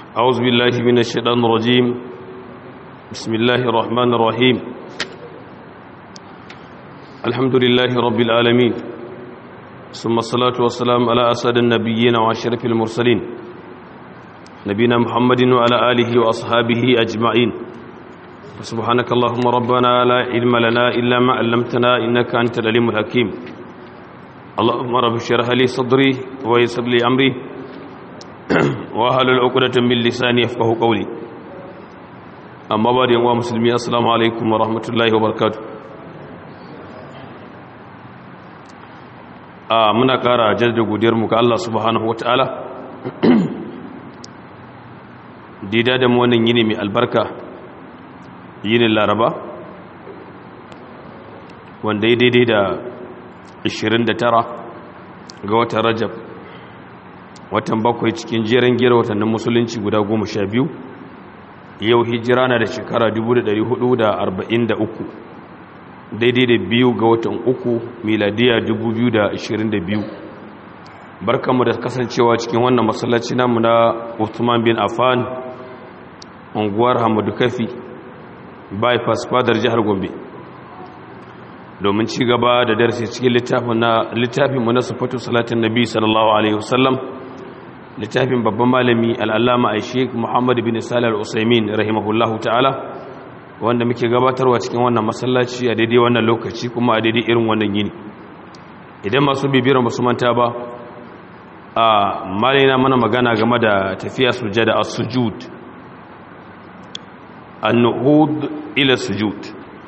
أعوذ بالله من الشيطان الرجيم. بسم الله الرحمن الرحيم. الحمد لله رب العالمين، ثم الصلاة والسلام على أسعد النبيين وأشرف المرسلين نبينا محمد وعلى آله وأصحابه أجمعين. سبحانك اللهم ربنا لا علم لنا إلا ما علمتنا إنك أنت العليم الحكيم. اللهم رب اشرح لي صدري ويسر لي أمري wahalul uqdatan min lisani yafqahu qawli. Amma ba da yan uwa musulmi, assalamu alaikum wa rahmatullahi wa barakatuh. Muna kara jaddada godiyar mu ga Allah subhanahu wataala dida da mu wannan yini mai albarka, yinin Laraba, wanda ya daidai da 29 ga watan Rajab, watan bakwai cikin jerin gira watannin musulunci guda 12. Yau hijira na da shekara 1443 daidai da 2 ga watan uku miladiya 2022. Barkanmu da kasancewa cikin wannan masallaci namu na Uthman bin Affan, unguwar Hamadu Kafi, bypass fadar jihar Gombe, domin ci gaba da darasi cikin littafinmu na sifatu salatin nabi sallallahu alaihi wasallam, littafin babban malami al'allama a sheik Muhammadu bin Salih al'Usaimin rahimahullahu ta'ala, wanda muke gabatarwa cikin wannan masallaci a daidai wannan lokaci kuma a daidai irin wannan yini. Idan masu bibiyar masu manta ba, a malina mana magana game da tafiya sujada a sujud, an-nuhud ila sujud,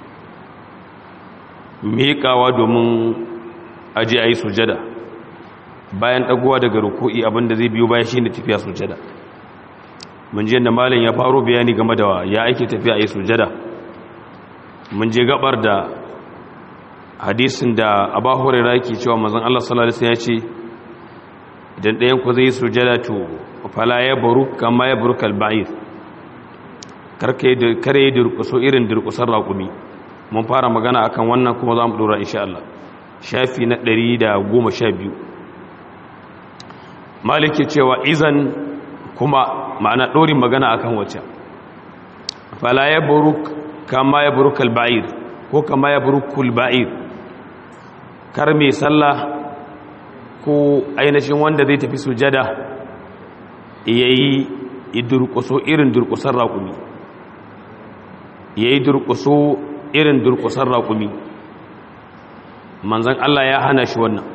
miƙawa domin aje a yi sujada. Bayan ɗaguwa daga ruku'i, abinda zai biyo bayan shine tafiya sujada. Mun je da malam ya faro bayani game da ya ake tafiya a yi sujada. Mun je gabar da hadisin da Abu Hurairah yake cewa manzon Allah sallallahu alaihi wasallam ya ce, idan ɗayan ku zai yi sujada to fala ya baruk kama ya burkal ba'ir, kare ya durƙuso irin durƙusar raƙumi. Mun fara magana akan wannan kuma za mu ɗora insha Allah. Shafi na 112. Maliki cewa izan kuma ma'ana ɗorin magana akan wacce, fala ya buruk kama ya buruk al-ba'ir ko kama ya buruk al-ba'ir, kar mai sallah ko ainihin wanda zai tafi sujada yayi durƙuso irin durƙusar raƙumi, yayi durƙuso irin durƙusar raƙumi. Manzon Allah ya hana shi wannan.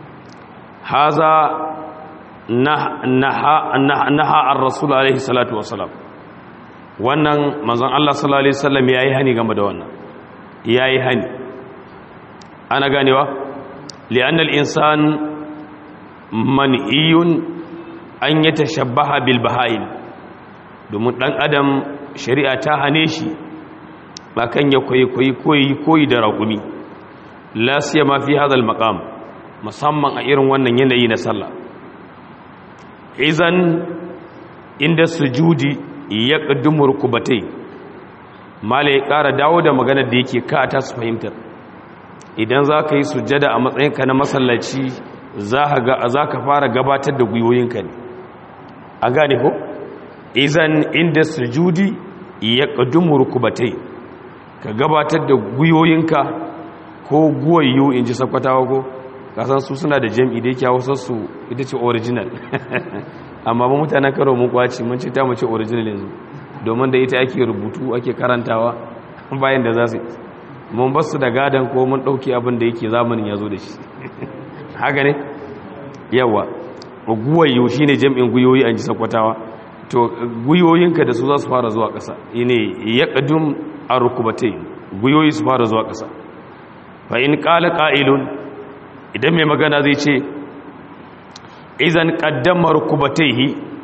Haza naha ar-rasul alaihi salatu wassalam, wannan manzon Allah sallallahu alaihi wasallam yayi hani game da wannan, yayi hani. Ana ganewa li'anna al-insan man'iyun an yatashabbaha bil baha'im, domin dan adam shari'a ta hane shi bakan ya koyi da raƙumi, la siyama fi hadha al-maqam, musamman a irin wannan yanayi na sallah. Izan inda sujudi ya ƙaddumu rukubatai, mala ya ƙara dawo da maganar da yake ka ta su fahimtar. Idan za ka yi sujada a matsayinka na masallaci, za ka fara gabatar da gwiwoyinka ne. A gane ko? Izan inda sujudi ya ƙaddumu rukubatai, ka gabatar da gwiwoyinka ko guwayo, in ji sakwatawa ko? Kasan su suna da jam'i da yake hausarsu ita ce original. Amma ba mutanen karo mun kwaci, mun ce ta mace original yanzu, domin da ita ake rubutu ake karantawa bayan da za su mun basu da gadon ko mun ɗauki abin da yake zamanin ya zo da shi. Haka ne? Yawa, guwayo shi ne jam'in guyoyi an ji sakwatawa. To guyoyinka da su za su fara zuwa ƙasa, ne ya ƙadun a rukubatai, guyoyi su fara zuwa ƙasa. Fa in ƙala ƙa'ilun, idan mai magana zai ce, izan ƙaddamar rukubataihi,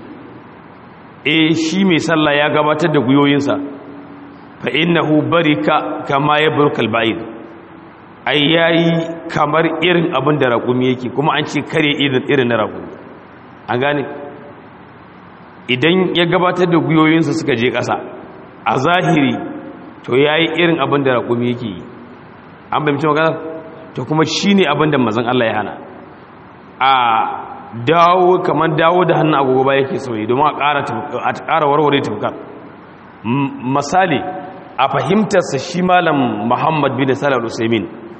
shi mai sallah ya gabatar da guyoyinsa, fa innahu barika kama ya burkal ba'id, ai yayi kamar irin abin da raƙumi yake, kuma an ce kare irin na raƙumi. An gane, idan ya gabatar da guyoyinsa suka je ƙasa a zahiri, to yayi irin abin da raƙumi yake yi. An bayyana magana, to kuma shine abin da manzon Allah ya hana. A dawo da hannun agogo ba yake so yi domin a ƙara warware tafkar. Misali a fahimtarsa shi malam Muhammad bin Salih al-Usaimin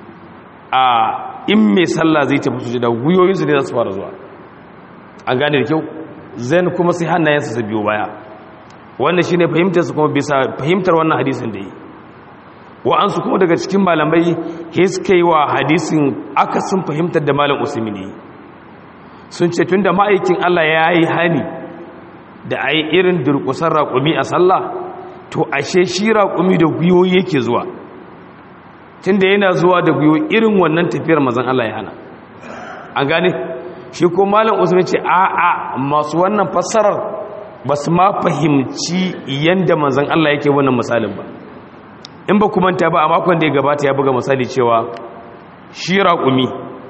in mai sallah zai tafi sujada guyoyinsu ne za su fara zuwa, an gane da kyau, zan kuma sai hannayensa su biyo baya. wannan shi ne fahimtarsu kuma bisa fahimtar wannan hadisin da yi. Wa'ansu kuma daga cikin malamai suka yi wa hadisin akasin fahimtar da malam Usmani sun ce tun da ma'aikin Allah ya yi hani da a yi irin durƙusar raƙumi a sallah, to ashe shi raƙumi da gwiwoyi yake zuwa, tun da yana zuwa da gwiwoyi irin wannan tafiyar mazan Allah ya hana, an gane shi ko malam Usmani ce a'a masu wannan fassarar ba su ma fahimci yadda manzan Allah yake wannan misalin ba. In ba manta ba a makon da ya gabata ya buga misali cewa shi raƙumi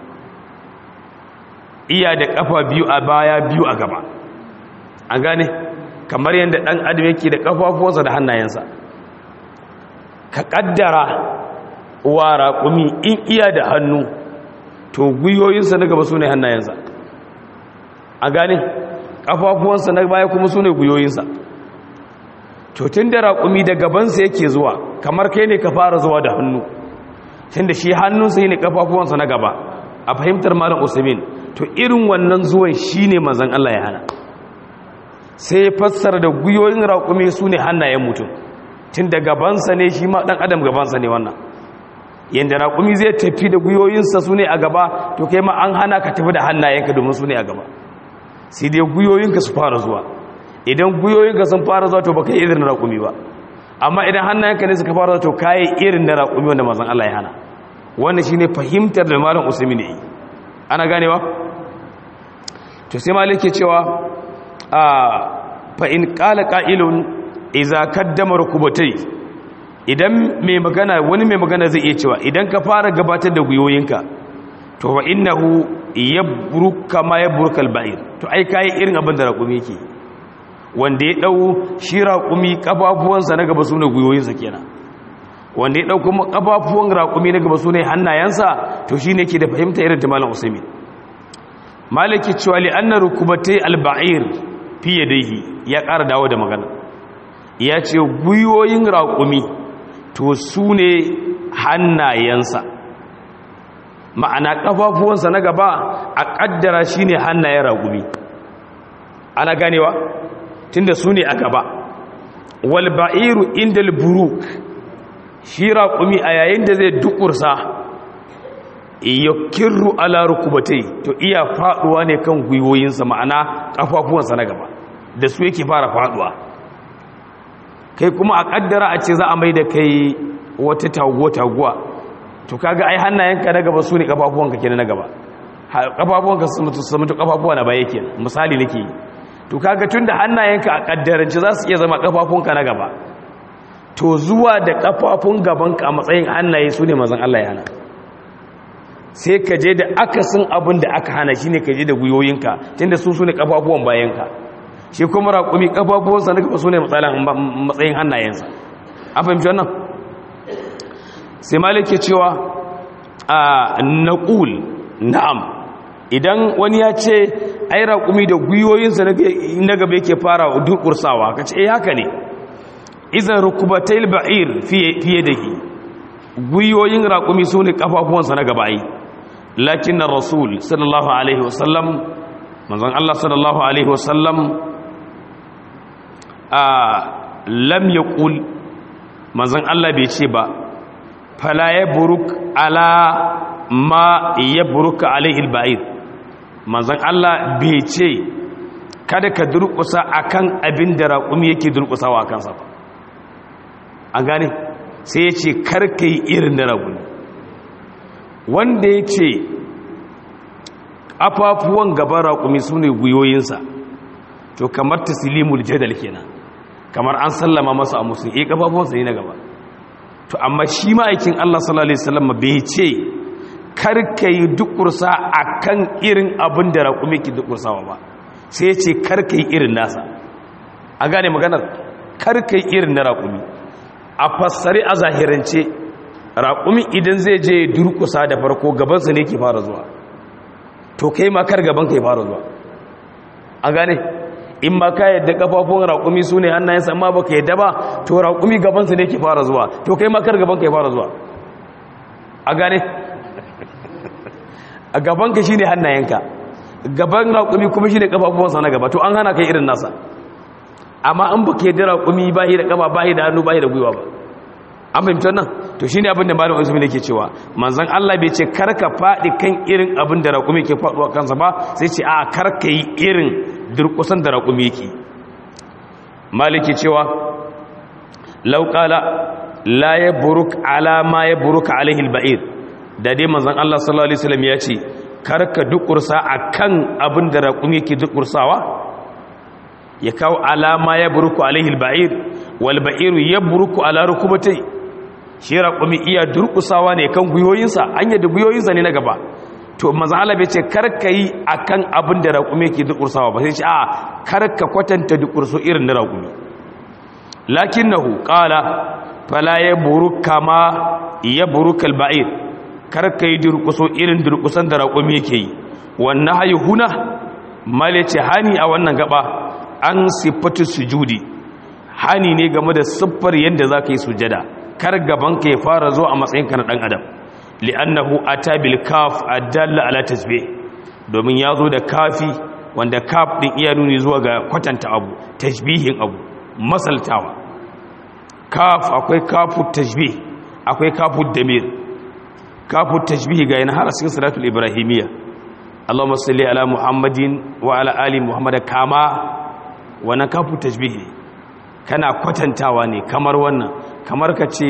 iya da ƙafa biyu a baya biyu a gaba, an gane kamar yadda ɗan adam yake da ƙafafuwansa da hannayensa. Ka ƙaddara wa raƙumi in iya da hannu to gwiwoyinsa na gaba su ne hannayensa, an gane ƙafafuwansa na baya kuma su ne gwiwoyinsa. To tun da raƙumi da gabansa yake zuwa kamar kai ne ka fara zuwa da hannu, tun da shi hannunsa yi ne ƙafafuwansa na gaba a fahimtar malam Usaimin, to irin wannan zuwan shi ne manzan Allah ya hana. Sai ya fassara da gwiwoyin raƙumi su ne hannayen mutum, tun da gabansa ne shi ma ɗan adam gabansa ne wannan. Yadda raƙumi zai tafi da gwiwoyinsa su ne a gaba, to kai ma an hana ka tafi da hannayenka domin su ne a gaba, sai dai gwiwoyinka su fara zuwa. Idan gwiwoyinka sun fara zuwa to baka yi irin na raƙumi ba, amma idan hannayenka ne suka fara zuwa to kayi irin na raƙumi wanda manzon Allah ya hana. Wannan shine fahimtar da malam Usaimin ne, ana ganewa. To sai malik ke cewa fa in qala qa'ilun idza qaddama rukubatai, idan wani mai magana zai iya cewa idan ka fara gabatar da gwiwoyinka to wa innahu yabruka ma yabruka al-ba'ir, to ai kai irin abin da raƙumi yake, wanda ya dau shi raƙumi kafafuwansa na gaba sune gwiwoyinsa kenan, wanda ya dau kuma kafafuwan raƙumi na gaba sune hannayensa, to shine yake da fahimta irin ta malam Usaimin. Maliki cewa li anna rukubatai al-ba'ir fi yadayhi, ya ƙara dawo da magana, ya ce gwiwoyin raƙumi to sune hannayensa, ma'ana kafafuwansa na gaba a ƙaddara shine hannayen raƙumi, ana ganewa tunda su ne a gaba. Wal ba'iru indal buruk, shi raƙumi a yayin da zai dukursa yakirru ala rukubatai, to iya faduwa ne kan gwiwoyinsa, ma'ana kafafuwansa na gaba da su yake fara faduwa. Kai kuma a kaddara a ce za a mai da kai wata taguwa, to kaga ai hannayenka na gaba su ne kafafuwanka kenan na gaba, kafafuwanka su mutu kafafuwa na baya kenan, misali nake yi. To kaga tunda hannayenka a kaddarance za su iya zama kafafunka na gaba, to zuwa da kafafun gabanka a matsayin hannaye su ne manzon Allah ya hana. Sai ka je da akasin abin da aka hana shine ka je da guyoyinka, tunda su ne kafafuwan bayanka, shi kuma raƙumi kafafuwansa na gaba su ne matsayin hannayensa. An fahimci wannan? Sai malik ke cewa naqul na'am, idan wani ya ce ai raƙumi da gwiwoyinsa na gaba yake fara durƙursawa, ka ce haka ne. Izan rukubatai ba'ir fiye da ki, gwiwoyin raƙumi su ne ƙafafuwansa na gaba yi. Lakin na rasul sallallahu alaihi wasallam, manzan Allah sallallahu alaihi wasallam lam ya ƙul, manzan Allah bai ce ba fala ya buruk ala ma ya buruka alaihi ba'ir, manzan Allah bai ce kada ka durƙusa akan abin da raƙumi yake durƙusawa a kansa ba, an gane sai ya ce karka yi irin da raƙumi. Wanda ya ce ƙafafuwan gaban raƙumi su ne gwiwoyinsa, to kamar taslimul jadal kenan, kamar an sallama masa a musu ƙafafuwansa ne na gaba. To amma shi ma'aikin Allah sallallahu alaihi wasallam bai ce karka yi dukursa akan irin abin da raƙumi ke dukursawa ba, sai ce karka yi irin nasa. A gane maganar, karka yi irin na raƙumi. A fassari a zahirance, raƙumi idan zai je durkusa da farko gabansa ne ke fara zuwa, to kai ma kar gaban ka ya fara zuwa, an gane in ma ka yadda kafafun raƙumi su ne hannayensa amma baka yadda ba to raƙumi gabansa ne ke fara zuwa to kai makar gabanka ya fara zuwa a gane a gabanka shi ne hannayenka gaban raƙumi kuma shi ne kafafuwansa na gaba to an hana kai irin nasa amma an baka yadda raƙumi ba da kafa ba da hannu ba da gwiwa ba an fahimtar nan to shi ne abin da malamin uzumi ne ke cewa manzan Allah bai ce karka faɗi kan irin abin da raƙumi ke faɗuwa kansa ba sai ce a karka yi irin durƙusan da raƙumi yake maliki cewa lauƙala la ya buruk ala ma ya buruka alaihi alba'ir da dai manzan Allah sallallahu alaihi wasallam ya ce karka dukursa akan abin da raƙumi yake dukursawa ya kawo alama ya buruku alaihi alba'ir wal ba'iru ya buruku ala rukubatai shi raƙumi iya durkusawa ne kan guyoyinsa an yadda guyoyinsa ne na gaba to manzan Allah bai ce karka yi akan abin da raƙumi yake dukursawa ba sai ce a karka kwatanta dukurso irin na raƙumi lakinnahu qala fala yaburuka ma yaburukal ba'ir karka yi durkuso irin durkusan da raƙumi yake yi wannan hayu huna malace hani a wannan gaba an sifatu sujudi hani ne game da siffar yadda zaka yi sujada kar gabanka ya fara zo a matsayinka na dan adam li'annahu ata bil kaf adalla ala tasbih domin ya zo da kafi wanda kaf din iya nuni zuwa ga kwatanta abu tashbihin abu masaltawa kaf akwai kafu tashbih akwai kafu damir kafu tashbih ga yana har cikin salatul ibrahimiyya Allahumma salli ala Muhammadin wa ala ali Muhammad kama wannan kafu tashbih ne kana kwatantawa ne kamar wannan kamar ka ce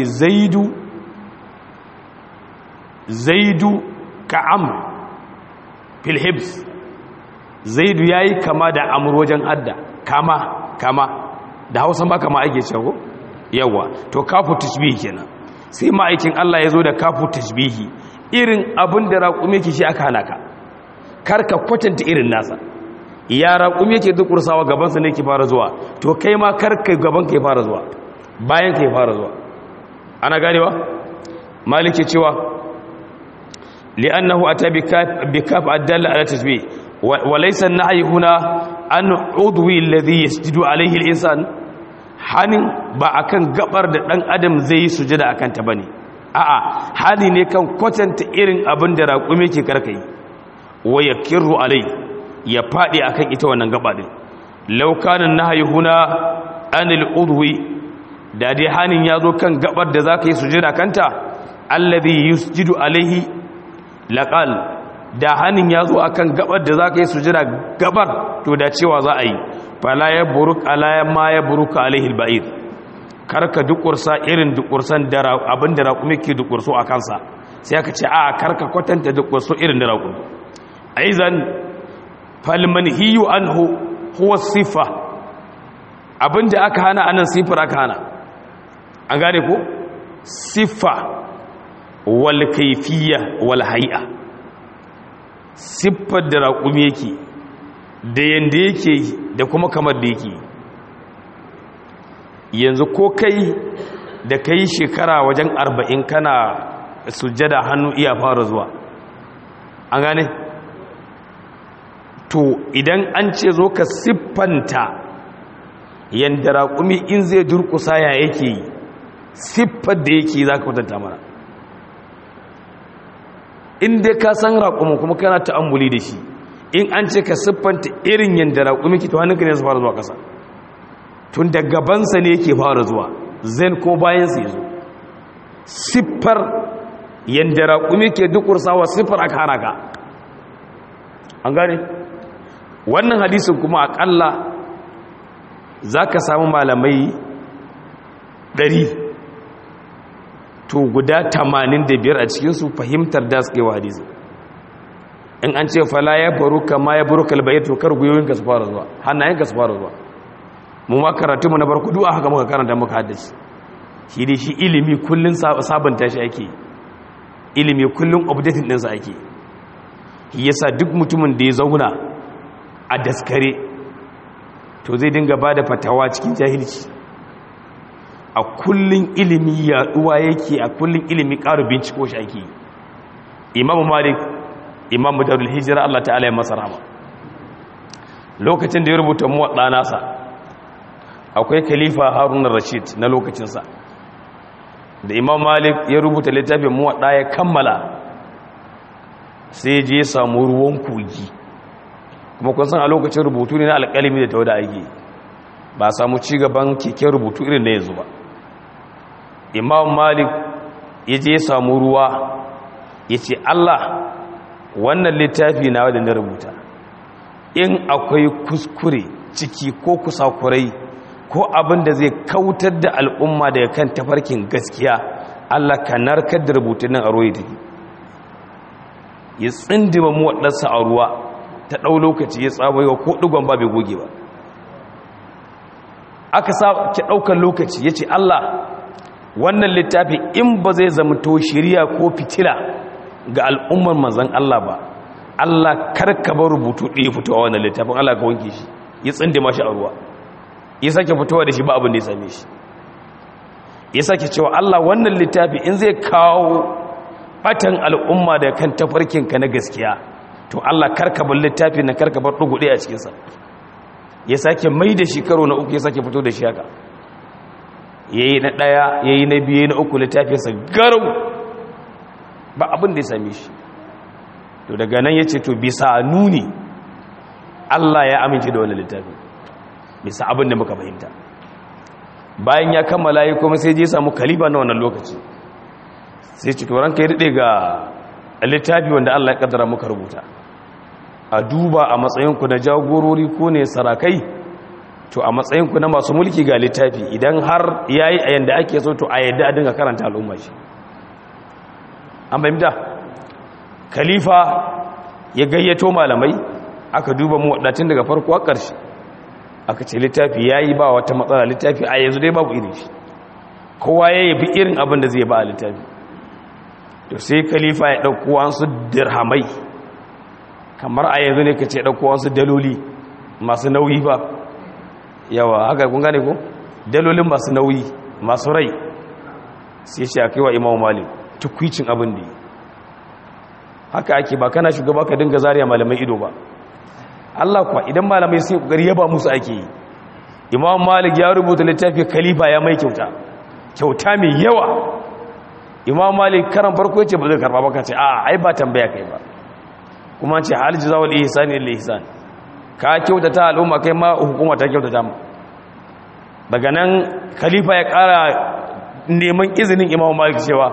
zaidu ka amr fil hibs zaidu yayi kama da amr wajen hadda kama da Hausa ba kama ake cewa yawa to kafu tashbih kenan sai ma'aikin Allah ya zo da kafu tashbihi irin abin da raƙumi yake shi aka hana ka karka kwatanta irin nasa ya raƙumi yake dukursawa gabansa ne ke fara zuwa to kai ma karka gaban ka ya fara zuwa bayan ka ya fara zuwa ana ganewa maliki cewa li'annahu ata bi kaf adalla ala tasbih wa laysa an-nahy huna an udwi alladhi yasjudu alayhi al-insan hanin ba akan gabar da dan adam zai yi sujada akan ta bane a'a hani ne kan kwatanta irin abin da raƙumi ke karkai wa yakirru alai ya fadi akan ita wannan gaba din law kana nahyi huna anil udwi da dai hanin yazo kan gabar da zaka yi sujada kanta alladhi yusjidu alaihi laqal da hanin yazo akan gabar da zaka yi sujada gabar to da cewa za a yi fala ya buruk ala ma ya buruka alaihi alba'ir karka dukursa irin dukursan da abinda raƙumi ke dukurso a kansa sai aka ce a karka kwatanta dukurso irin da raƙumi aizan falmanhiyu anhu huwa sifa abinda aka hana anan sifar aka hana an gane ko sifa wal kayfiyya wal hay'a siffar da raƙumi yake da yanda yake da kuma kamar da yake yanzu ko kai da kai shekara wajen 40 kana sujjada hannu iya fara zuwa an gane to idan an ce zo ka siffanta yanda raƙumi in zai durƙusa ya yake yi siffar da yake za ka kwatanta mana in dai ka san raƙumin kuma kana ta'ammuli da shi in an ce ka siffanta irin yanda raƙumi ke to hannunka ne su fara zuwa ƙasa tun da gabansa ne yake fara zuwa zan ko bayansa ya zo siffar yanda raƙumi ke dukursawa siffar aka hana ka an gane wannan hadisin kuma aƙalla za ka samu malamai 100 to guda 85 a cikinsu fahimtar da suke wa hadisi in an ce fala ya faru kama ya buru kalbayar to kar guyoyinka su fara zuwa hannayenka su fara zuwa mu ma karatu mu na barku du'a haka muka karanta muka haddace shi dai shi ilimi kullun sabanta shi ake ilimi kullun updating din sa ake yasa duk mutumin da ya zauna a daskare to zai dinga bada fatawa cikin jahilci a kullun ilimi yaduwa yake a kullun ilimi ƙara binciko shi ake imamu malik imamu darul hijra Allah ta'ala ya masa rahama lokacin da ya rubuta muwadda nasa akwai khalifa Harun Rashid na lokacinsa da Imam Malik ya rubuta littafin muwadda ya kammala sai je ya samu ruwan kogi kuma kun san a lokacin rubutu ne na alƙalami da tawada ake ba samu ci gaban keken rubutu irin na yanzu ba. Imam Malik ya je ya samu ruwa ya ce Allah wannan littafi na wadda na rubuta in akwai kuskure ciki ko kusakurai ko abin da zai kautar da al'umma daga kan tafarkin gaskiya Allah ka narkar da rubutun nan a roye take. Ya tsindima mu waɗansa a ruwa ta ɗau lokaci ya tsabayewa ko ɗigon ba bai goge ba. Aka sa ki ɗaukar lokaci ya ce Allah wannan littafi in ba zai zamto shiriya ko fitila ga al'ummar manzan Allah ba Allah karkaba rubutu ɗaya fitowa wannan littafin Allah ka wanke shi ya tsinde mashi a ruwa ya sake fitowa da shi ba abin da ya same shi ya sake cewa Allah wannan littafi in zai kawo batan al'umma da kan tafarkinka na gaskiya to Allah karkabar littafi na karkabar ɗugu ɗaya a cikinsa ya sake mai da shi karo na uku ya sake fito da shi haka yayi na ɗaya yayi na biyu na uku littafinsa garau ba abin da ya same shi to daga nan ya ce to bisa nuni Allah ya amince da wannan littafi bisa abin da muka fahimta. Bayan ya kammala yi kuma sai je samu kaliba na wannan lokaci sai ce to ranka ya rike ga littafi wanda Allah ya kaddara muka rubuta a duba a matsayinku na jagorori ko ne sarakai to a matsayinku na masu mulki ga littafi idan har yayi a yanda ake so to a yadda a dinga karanta al'umma shi. An fahimta khalifa ya gayyato malamai aka duba mu wadatin daga farko a ƙarshe aka ce littafi yayi ba wata matsala littafi a yanzu dai babu irin shi kowa ya yabi irin abin da zai ba a littafi. To sai khalifa ya dauko wasu dirhamai kamar a yanzu ne kace dauko wasu daloli masu nauyi ba yawa haka kun gane ko dalolin masu nauyi masu rai sai ce akai wa Imam Malik tukwicin abin da haka ake ba kana shugaba ka dinga zariya malamai ido ba Allah kuwa idan malamai sai kokari yaba musu ake yi. Imam Malik ya rubuta littafi khalifa ya mai kyauta mai yawa. Imam Malik karan farko yace ba zai karba ba kace a ai ba tambaya kai ba kuma ce hal jazawul ihsan illa ihsan ka kyautata al'umma kai ma hukuma ta kyautata mu. Daga nan khalifa ya kara neman izinin Imam Malik cewa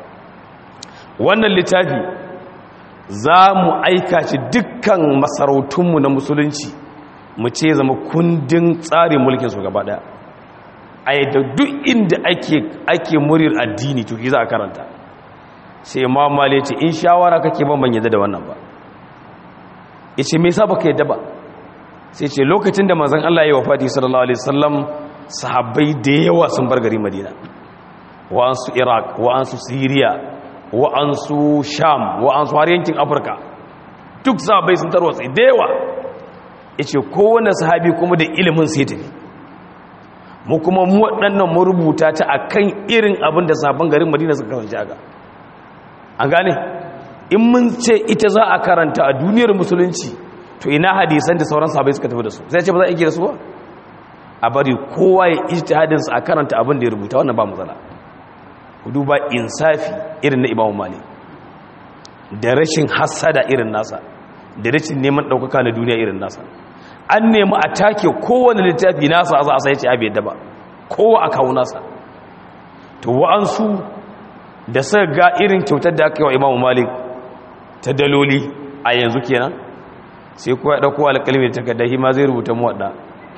wannan littafi za mu aika shi dukkan masarautunmu na musulunci mu ce zama kundin tsarin mulkinsu gaba daya a yadda duk inda ake murir addini to za a karanta. Sai Imam Malik ce in shawara kake ban yadda da wannan ba. Yace me yasa baka yadda ba? Sai ce lokacin da manzon Allah ya wafati sallallahu alaihi wasallam sahabbai da yawa sun bar gari Madina, wa'ansu Iraq, wa'ansu Syria, wa'ansu Sham, wa'ansu har yankin Afirka, duk sahabbai sun tarwatsa da yawa. Yace kowanne sahabi kuma da ilimin sai tafi, mu kuma mu waɗannan mu rubuta ta akan irin abin da sahabban garin Madina suka kasance aka. An gane in mun ce ita za a karanta a duniyar musulunci to ina hadisan da sauran sahabbai suka tafi da su sai ce ba za a yi da su ba, a bari kowa ya ijtihadin sa a karanta abin da ya rubuta wannan ba matsala. Ku duba insafi irin na Imam Malik da rashin hasada irin nasa da rashin neman daukaka na duniya irin nasa. An nemi a take kowane littafi nasa a za a sai ce abi yadda ba kowa a kawo nasa. To wa'ansu da suka ga irin kyautar da aka yi wa Imam Malik ta daloli a yanzu kenan sai kowa ya dauko alƙalmi da takarda shi ma zai rubuta mu wadda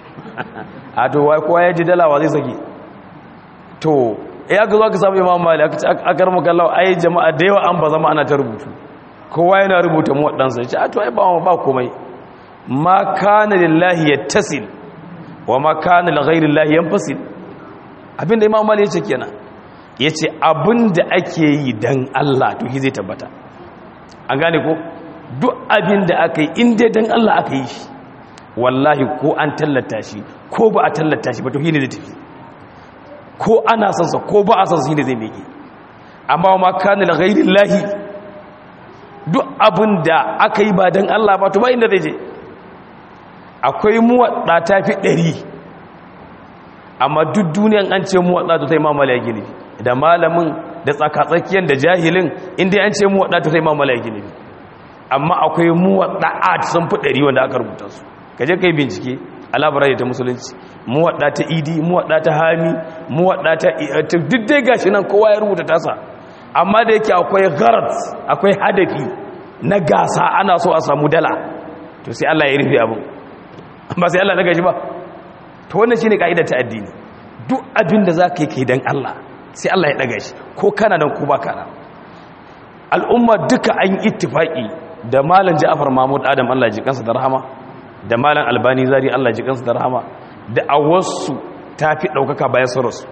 a to wai kowa ya ji dalawa zai saki to ya ga zo ka samu Imam Malik aka ce akar makallau ai jama'a da yawa an ba zama ana ta rubutu kowa yana rubuta mu waddansa ya ce a to ai ba komai ma kana lillahi yattasil wa ma kana li ghayri llahi yanfasil. Abinda Imam Malik ya ce kenan yace abinda ake yi dan Allah to shi zai tabbata. An gane ko duk abinda aka yi inda dan Allah aka yi shi wallahi ko an tallata shi ko ba a tallata shi ba to shi ne zai tafi, ko ana son sa ko ba a son sa shi ne zai meke. Amma ma kana li ghayri llahi duk abinda aka yi ba dan Allah ba to ba inda zai je. akwai muwadda ta fi 100 amma duk duniyan an ce muwadda ta Imam Malik ne da malamin da tsakatsakiyar da jahilin inda an ce muwadda ta Imam Malik ne amma akwai muwadda'at sun fi 100 wanda aka rubuta su kaje kai bincike a labarai ta musulunci muwadda ta idi muwadda ta hami muwadda ta duk dai gashi nan kowa ya rubuta tasa amma da yake akwai gharat akwai hadafi na gasa ana so a samu dala to sai Allah ya rufe abin ba sai Allah daga shi ba to wannan shine kaidar ta addini duk abin da zaka yi kai dan Allah sai Allah ya daga shi ko kana nan ko baka nan al'umma duka an ittifaki da malam Ja'far Mahmud Adam Allah ya ji kansa da rahama da malam Albani Zari Allah ya ji kansa da rahama da awasu tafi daukaka bayan sarrasu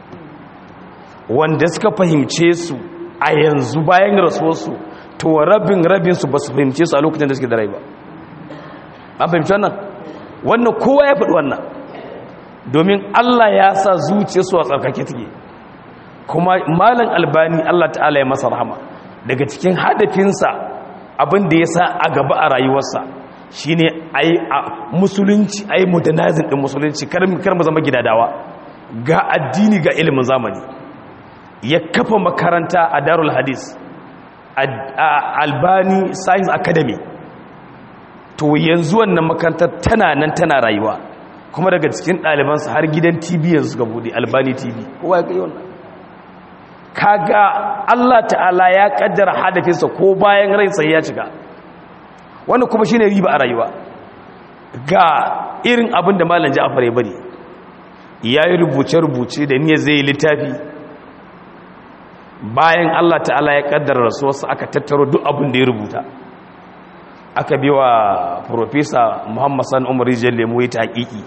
wanda suka fahimce su a yanzu bayan rasuwarsu to rabin su ba su fahimce su a lokacin da suke da rai ba an fahimci wannan kowa ya faɗi wannan domin Allah ya sa zuciyarsu a tsarkake take kuma malam Albani Allah ta'ala ya masa rahama daga cikin hadafinsa abin da ya sa a gaba a rayuwarsa shine ai musulunci ai modernizing din musulunci kar mu zama gidadawa ga addini ga ilimin zamani ya kafa makaranta a Darul Hadis Albani Science Academy to yanzu wannan makarantar tana nan tana rayuwa kuma daga cikin ɗalibansa har gidan TV yanzu ga bude Albani TV kowa ya kai wannan kaga Allah ta'ala ya kaddara hadafinsa ko bayan rai sai ya cika wannan kuma shine riba a rayuwa ga irin abin da malam Ja'far ya bari yayi rubuce da niyyar zai littafi bayan Allah ta'ala ya kaddara rasuwarsa aka tattaro duk abin da ya rubuta aka biwa professor Muhammad Sani Umar Rijal Lemo ya taƙiƙi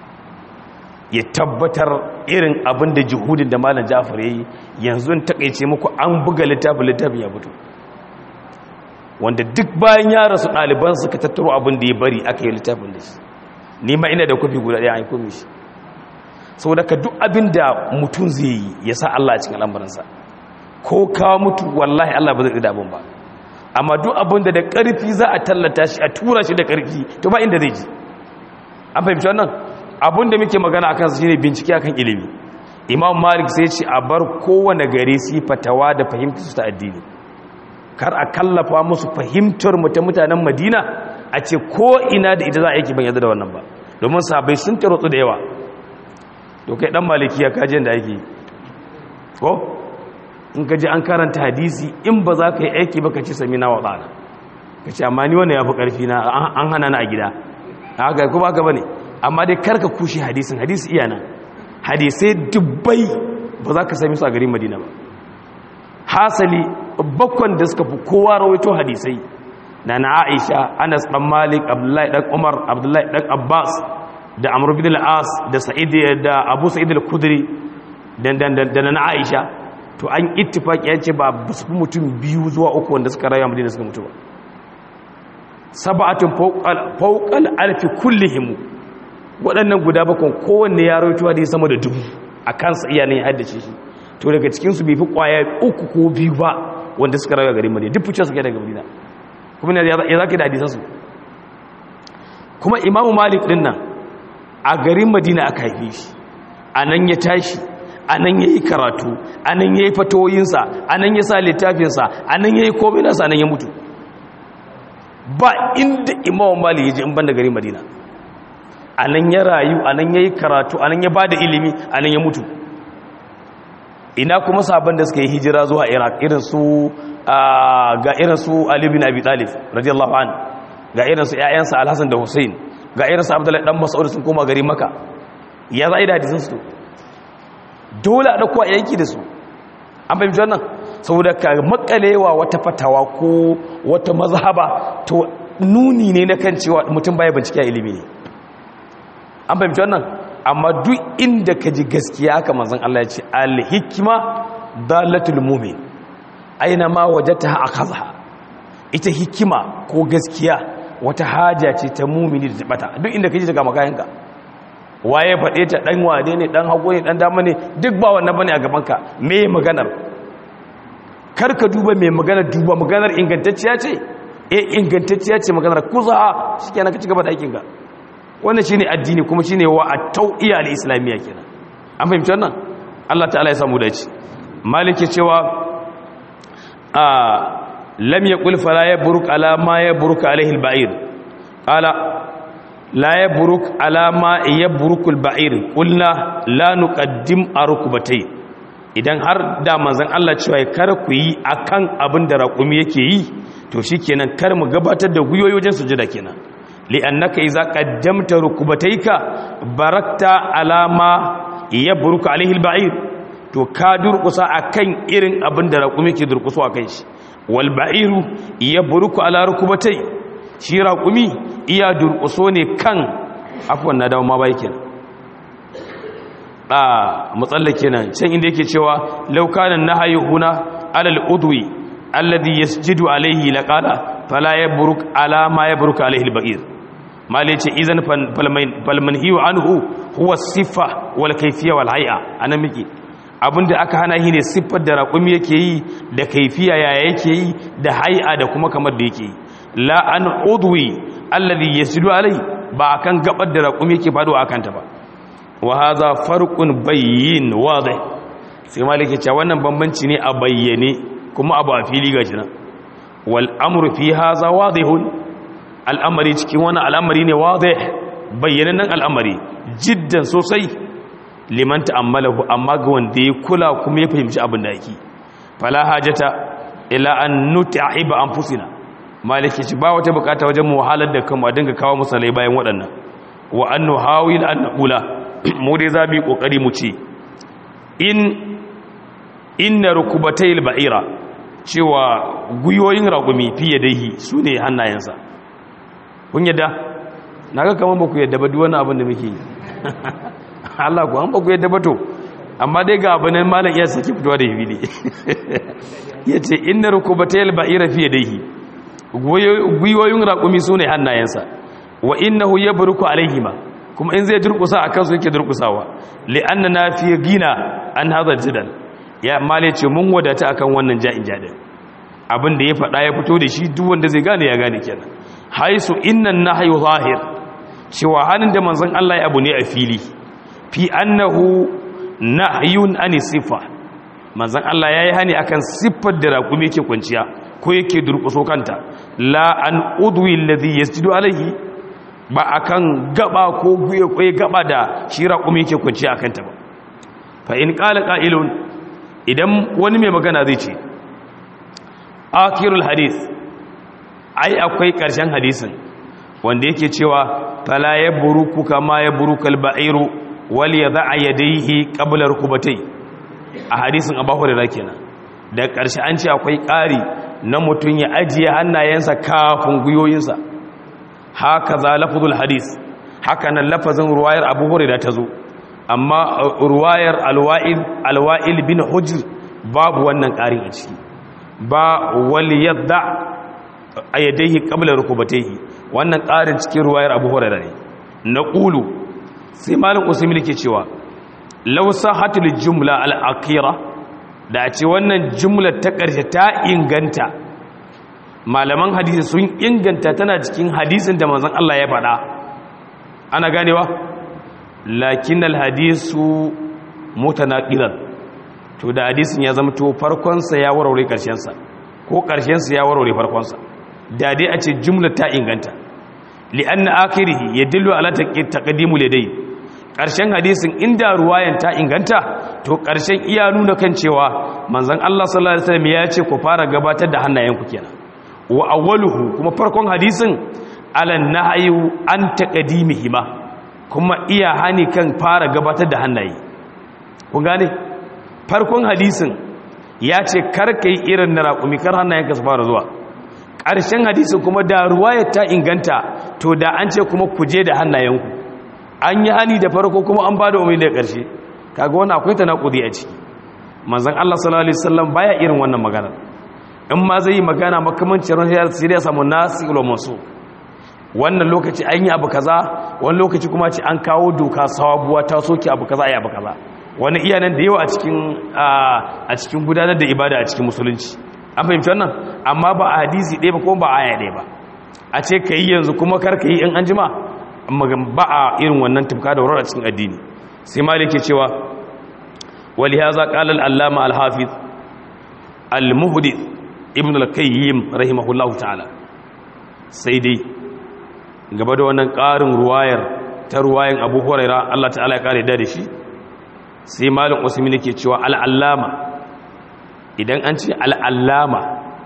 ya tabbatar irin abin da juhudin da malam Ja'far yayi yanzu in takeice muku an buga littafin ya fito wanda duk bayan ya rasu ɗaliban suka tattaro abin da ya bari aka yi littafin da shi ni ma ina da kofi guda ɗaya an komi shi saboda ka duk abin da mutum zai yi ya sa Allah a cikin al'amuransa ko ka mutu wallahi Allah ba zai ɗida abin ba amma duk abin da ƙarfi za a tallata shi a tura shi da ƙarfi to ba inda zai ji an fahimci wannan abin da muke magana akan su shine bincike akan ilimi Imam Malik sai ce a bar kowane gari su fatawa da fahimtar su ta addini kar a kallafa musu fahimtar mutanen Madina a ce ko ina da ita za a yake ban yadda da wannan ba domin sahabbai sun tarotsu da yawa to kai dan malikiya kaje da yake ko in kaje an karanta hadisi in ba za ka yi aiki ba ka ci samina wa tsana ka ce amma ni wannan yafi karfi na an hana ni a gida haka kuma haka bane amma dai karka kushe hadisi iya nan hadisai dubbai ba za ka sami su a garin Madina ba hasali bakwan da suka fi kowa rawaito hadisai na Aisha Anas dan Malik Abdullahi dan Umar Abdullahi dan Abbas da Amr bin al-As da Sa'id da Abu Sa'id al-Khudri da na Aisha to an ittifaki yace ba su fi mutum 2 zuwa 3 wanda suka rayu a Madina suka mutu ba sab'atun fawqal alfi kullihim waɗannan guda bakon kowanne ya rawaito hadisi sama da 1000 a kansa iyalan ya haddace shi to daga cikin su bai fi kwaya 3 ko 2 ba wanda suka rayu a garin Madina duk fice suke daga Madina kuma ne ya zaka da hadisan su kuma Imam Malik din nan a garin Madina aka haife shi anan ya tashi anan yayi karatu anan yayi fatoyinsa anan ya sa littafinsa anan yayi komai nasa anan ya mutu ba inda Imam Malik ya je in banda garin Madina anan ya rayu anan yayi karatu anan ya bada ilimi anan ya mutu ina kuma sahabban da suka yi hijira zuwa Iraq irin su Ali bin Abi Talib radiyallahu anhu ga irin su ƴaƴansa Al-Hasan da Hussein ga irin su Abdullahi dan Mas'ud sun koma gari Makka ya zai da hadisin su dole a dauko yanki da su an fahimci wannan saboda ka makalewa wata fatawa ko wata mazhaba to nuni ne na kan cewa mutum baya bincike a ilimi ne an fahimci wannan amma duk inda ka ji gaskiya haka manzon Allah ya ce al-hikma dalatul mu'min aina ma wajataha akhadha ita hikima ko gaskiya wata haja ce ta mu'mini da bata duk inda ka ji daga makayanka waye fade ta dan wade ne dan hago ne dan dama ne duk ba wannan bane a gaban ka me maganar karka duba me maganar duba maganar ingantacciya ce ingantacciya ce maganar kuza shikenan ka ci gaba da aikin ka wannan shine addini kuma shine wa at-tau'iya al-islamiyya kenan an fahimci wannan Allah ta'ala ya samu dace maliki cewa lam yaqul fala yabruk ala ma yabruk alayhi al-ba'ir qala la yabruk ala ma yabruk al-ba'ir qulna la nuqaddim arkubatay idan har da manzon Allah cewa kar ku yi akan abin da raƙumi yake yi to shikenan kar mu gabatar da guyoyi wajen sujada kenan li'annaka idza qaddamta rukbatayka barakta ala ma yabruku alayhi al-ba'ir to ka durkusa akan irin abin da raƙumi ke durkuso akan shi wal ba'iru yabruku ala rukbatay shi raƙumi iya durkuso ne kan afwan na dawo ma bai kenan matsallake nan can inda yake cewa law kana nahyu huna ala al-udwi alladhi yasjudu alayhi laqala fala yabruk ala ma yabruk alayhi al-ba'ir mali ce izan falmanhiyu anhu huwa siffa wal kayfiyya wal hay'a anan miki abinda aka hana shi ne siffar da raƙumi yake yi da kayfiya yaya yake yi da hay'a da kuma kamar da yake yi la an udwi alladhi yasjudu alayhi ba akan gabar da raƙumi yake fado akan ta ba wa hadha farqun bayyin wadih sai maliki ce wannan bambanci ne a bayyane kuma abu a fili gashi nan wal amru fi hadha wadihun al'amari cikin wani al'amari ne wadih bayyanannen al'amari jiddan sosai liman ta'ammalahu amma ga wanda ya kula kuma ya fahimci abin da yake fala hajata ila an nut'iba anfusina maliki ci ba wata bukata wajen mu wahalar da kanmu a dinga kawo musalai bayan waɗannan wa an nuhawil an naqula mu dai za mu yi kokari mu ce inna rukubatayil ba'ira cewa guyoyin ragumi fiye dai su ne hannayensa kun yadda na ga kamar ba ku yadda ba duk wani abin da muke yi Allah ku an ba ku yadda ba to amma dai ga abin nan malam iya saki fitowa da fili yace inna rukubatayil ba'ira fiye dai guyoyin ragumi su ne hannayensa wa innahu yabruku alaihima kuma in zai durkusa akan su yake durkusawa li'annana fi gina an hadha jidal ya male ce mun wadata akan wannan ja'in jadin abin da ya faɗa ya fito da shi duk wanda zai gane ya gane kenan haisu innan nahyu zahir cewa hanin da manzon Allah ya abu ne a fili fi annahu nahyun ani sifa manzon Allah yayi hani akan siffar da raƙumi yake kwanciya ko yake durkuso kanta la an udwi alladhi yasjudu alaihi ba akan gaba ko guye ko gaba da shi raƙumi yake kwanciya akan ta ba fa in qala qa'ilun idan wani mai magana zai ce akirul hadith ai akwai ƙarshen hadisin wanda yake cewa fala yabruku kama yabrukal ba'iru wal yad'a yadayhi qabla rukubatay a hadisin Abu Hurairah kenan da ƙarshe an ce akwai ƙari na mutun ya ajiye hannayensa kafin guyoyinsa haka za lafzul hadis haka nan lafazin ruwayar Abu Hurairah ta zo amma ruwayar alwa'il bin hujr babu wannan ƙarin a ciki ba wal yadda ayyadaihi qabla rukubatayhi wannan ƙarin cikin ruwayar Abu Hurairah ne naqulu sai malik usaymin yake cewa law sahatul jumla al akhira da ce wannan jumlar ta ƙarshe ta inganta malaman hadisi sun inganta tana cikin hadisin da manzon Allah ya faɗa ana ganewa lakin alhadisu mutanaqilan to da hadisin ya zama to farkon sa ya warware karshen sa ko karshen sa ya warware farkon sa da dai a ce jumla ta inganta li anna akhirihi yadullu ala taqdimu ladai karshen hadisin inda ruwayan ta inganta to karshen iya nuna kan cewa manzon Allah sallallahu alaihi wasallam ya ce ku fara gabatar da hannayenku kenan wa awwaluhu kuma farkon hadisin ala nahyu an taqdimihima kuma iya hani kan fara gabatar da hannaye kun gane farkon hadisin ya ce karka yi irin na raƙumi kar hannayenka su fara zuwa ƙarshen hadisin kuma da ruwayar ta inganta to da an ce kuma ku je da hannayenku an yi hani da farko kuma an ba da umarni da ƙarshe kaga wannan akwai tanakudi a ciki manzon Allah sallallahu alaihi wasallam baya irin wannan magana in ma zai yi magana makamancin rahiyar sai ya samu nasikul masu wannan lokaci an yi abu kaza wani lokaci kuma ce an kawo doka sawabuwa ta soke abu kaza ayi abu kaza wani iyanan da yawa a cikin gudanar da ibada a cikin musulunci an fahimci wannan amma ba a hadisi ɗaya ba ko ba aya ɗaya ba a ce ka yi yanzu kuma kar ka yi in an jima ba a irin wannan tufka da warwara cikin addini. sai malik ke cewa wali haza qala al-allama al-hafiz al-muhdith ibn al-qayyim rahimahullahu ta'ala. sai dai gaba da wannan ƙarin ruwayan abu huraira Allah ta'ala ya kare da shi, sai malik usman yake cewa al-allama, idan an ce al-allama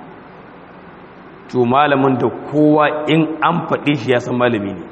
to malamin da kowa in an faɗi shi ya san malami ne,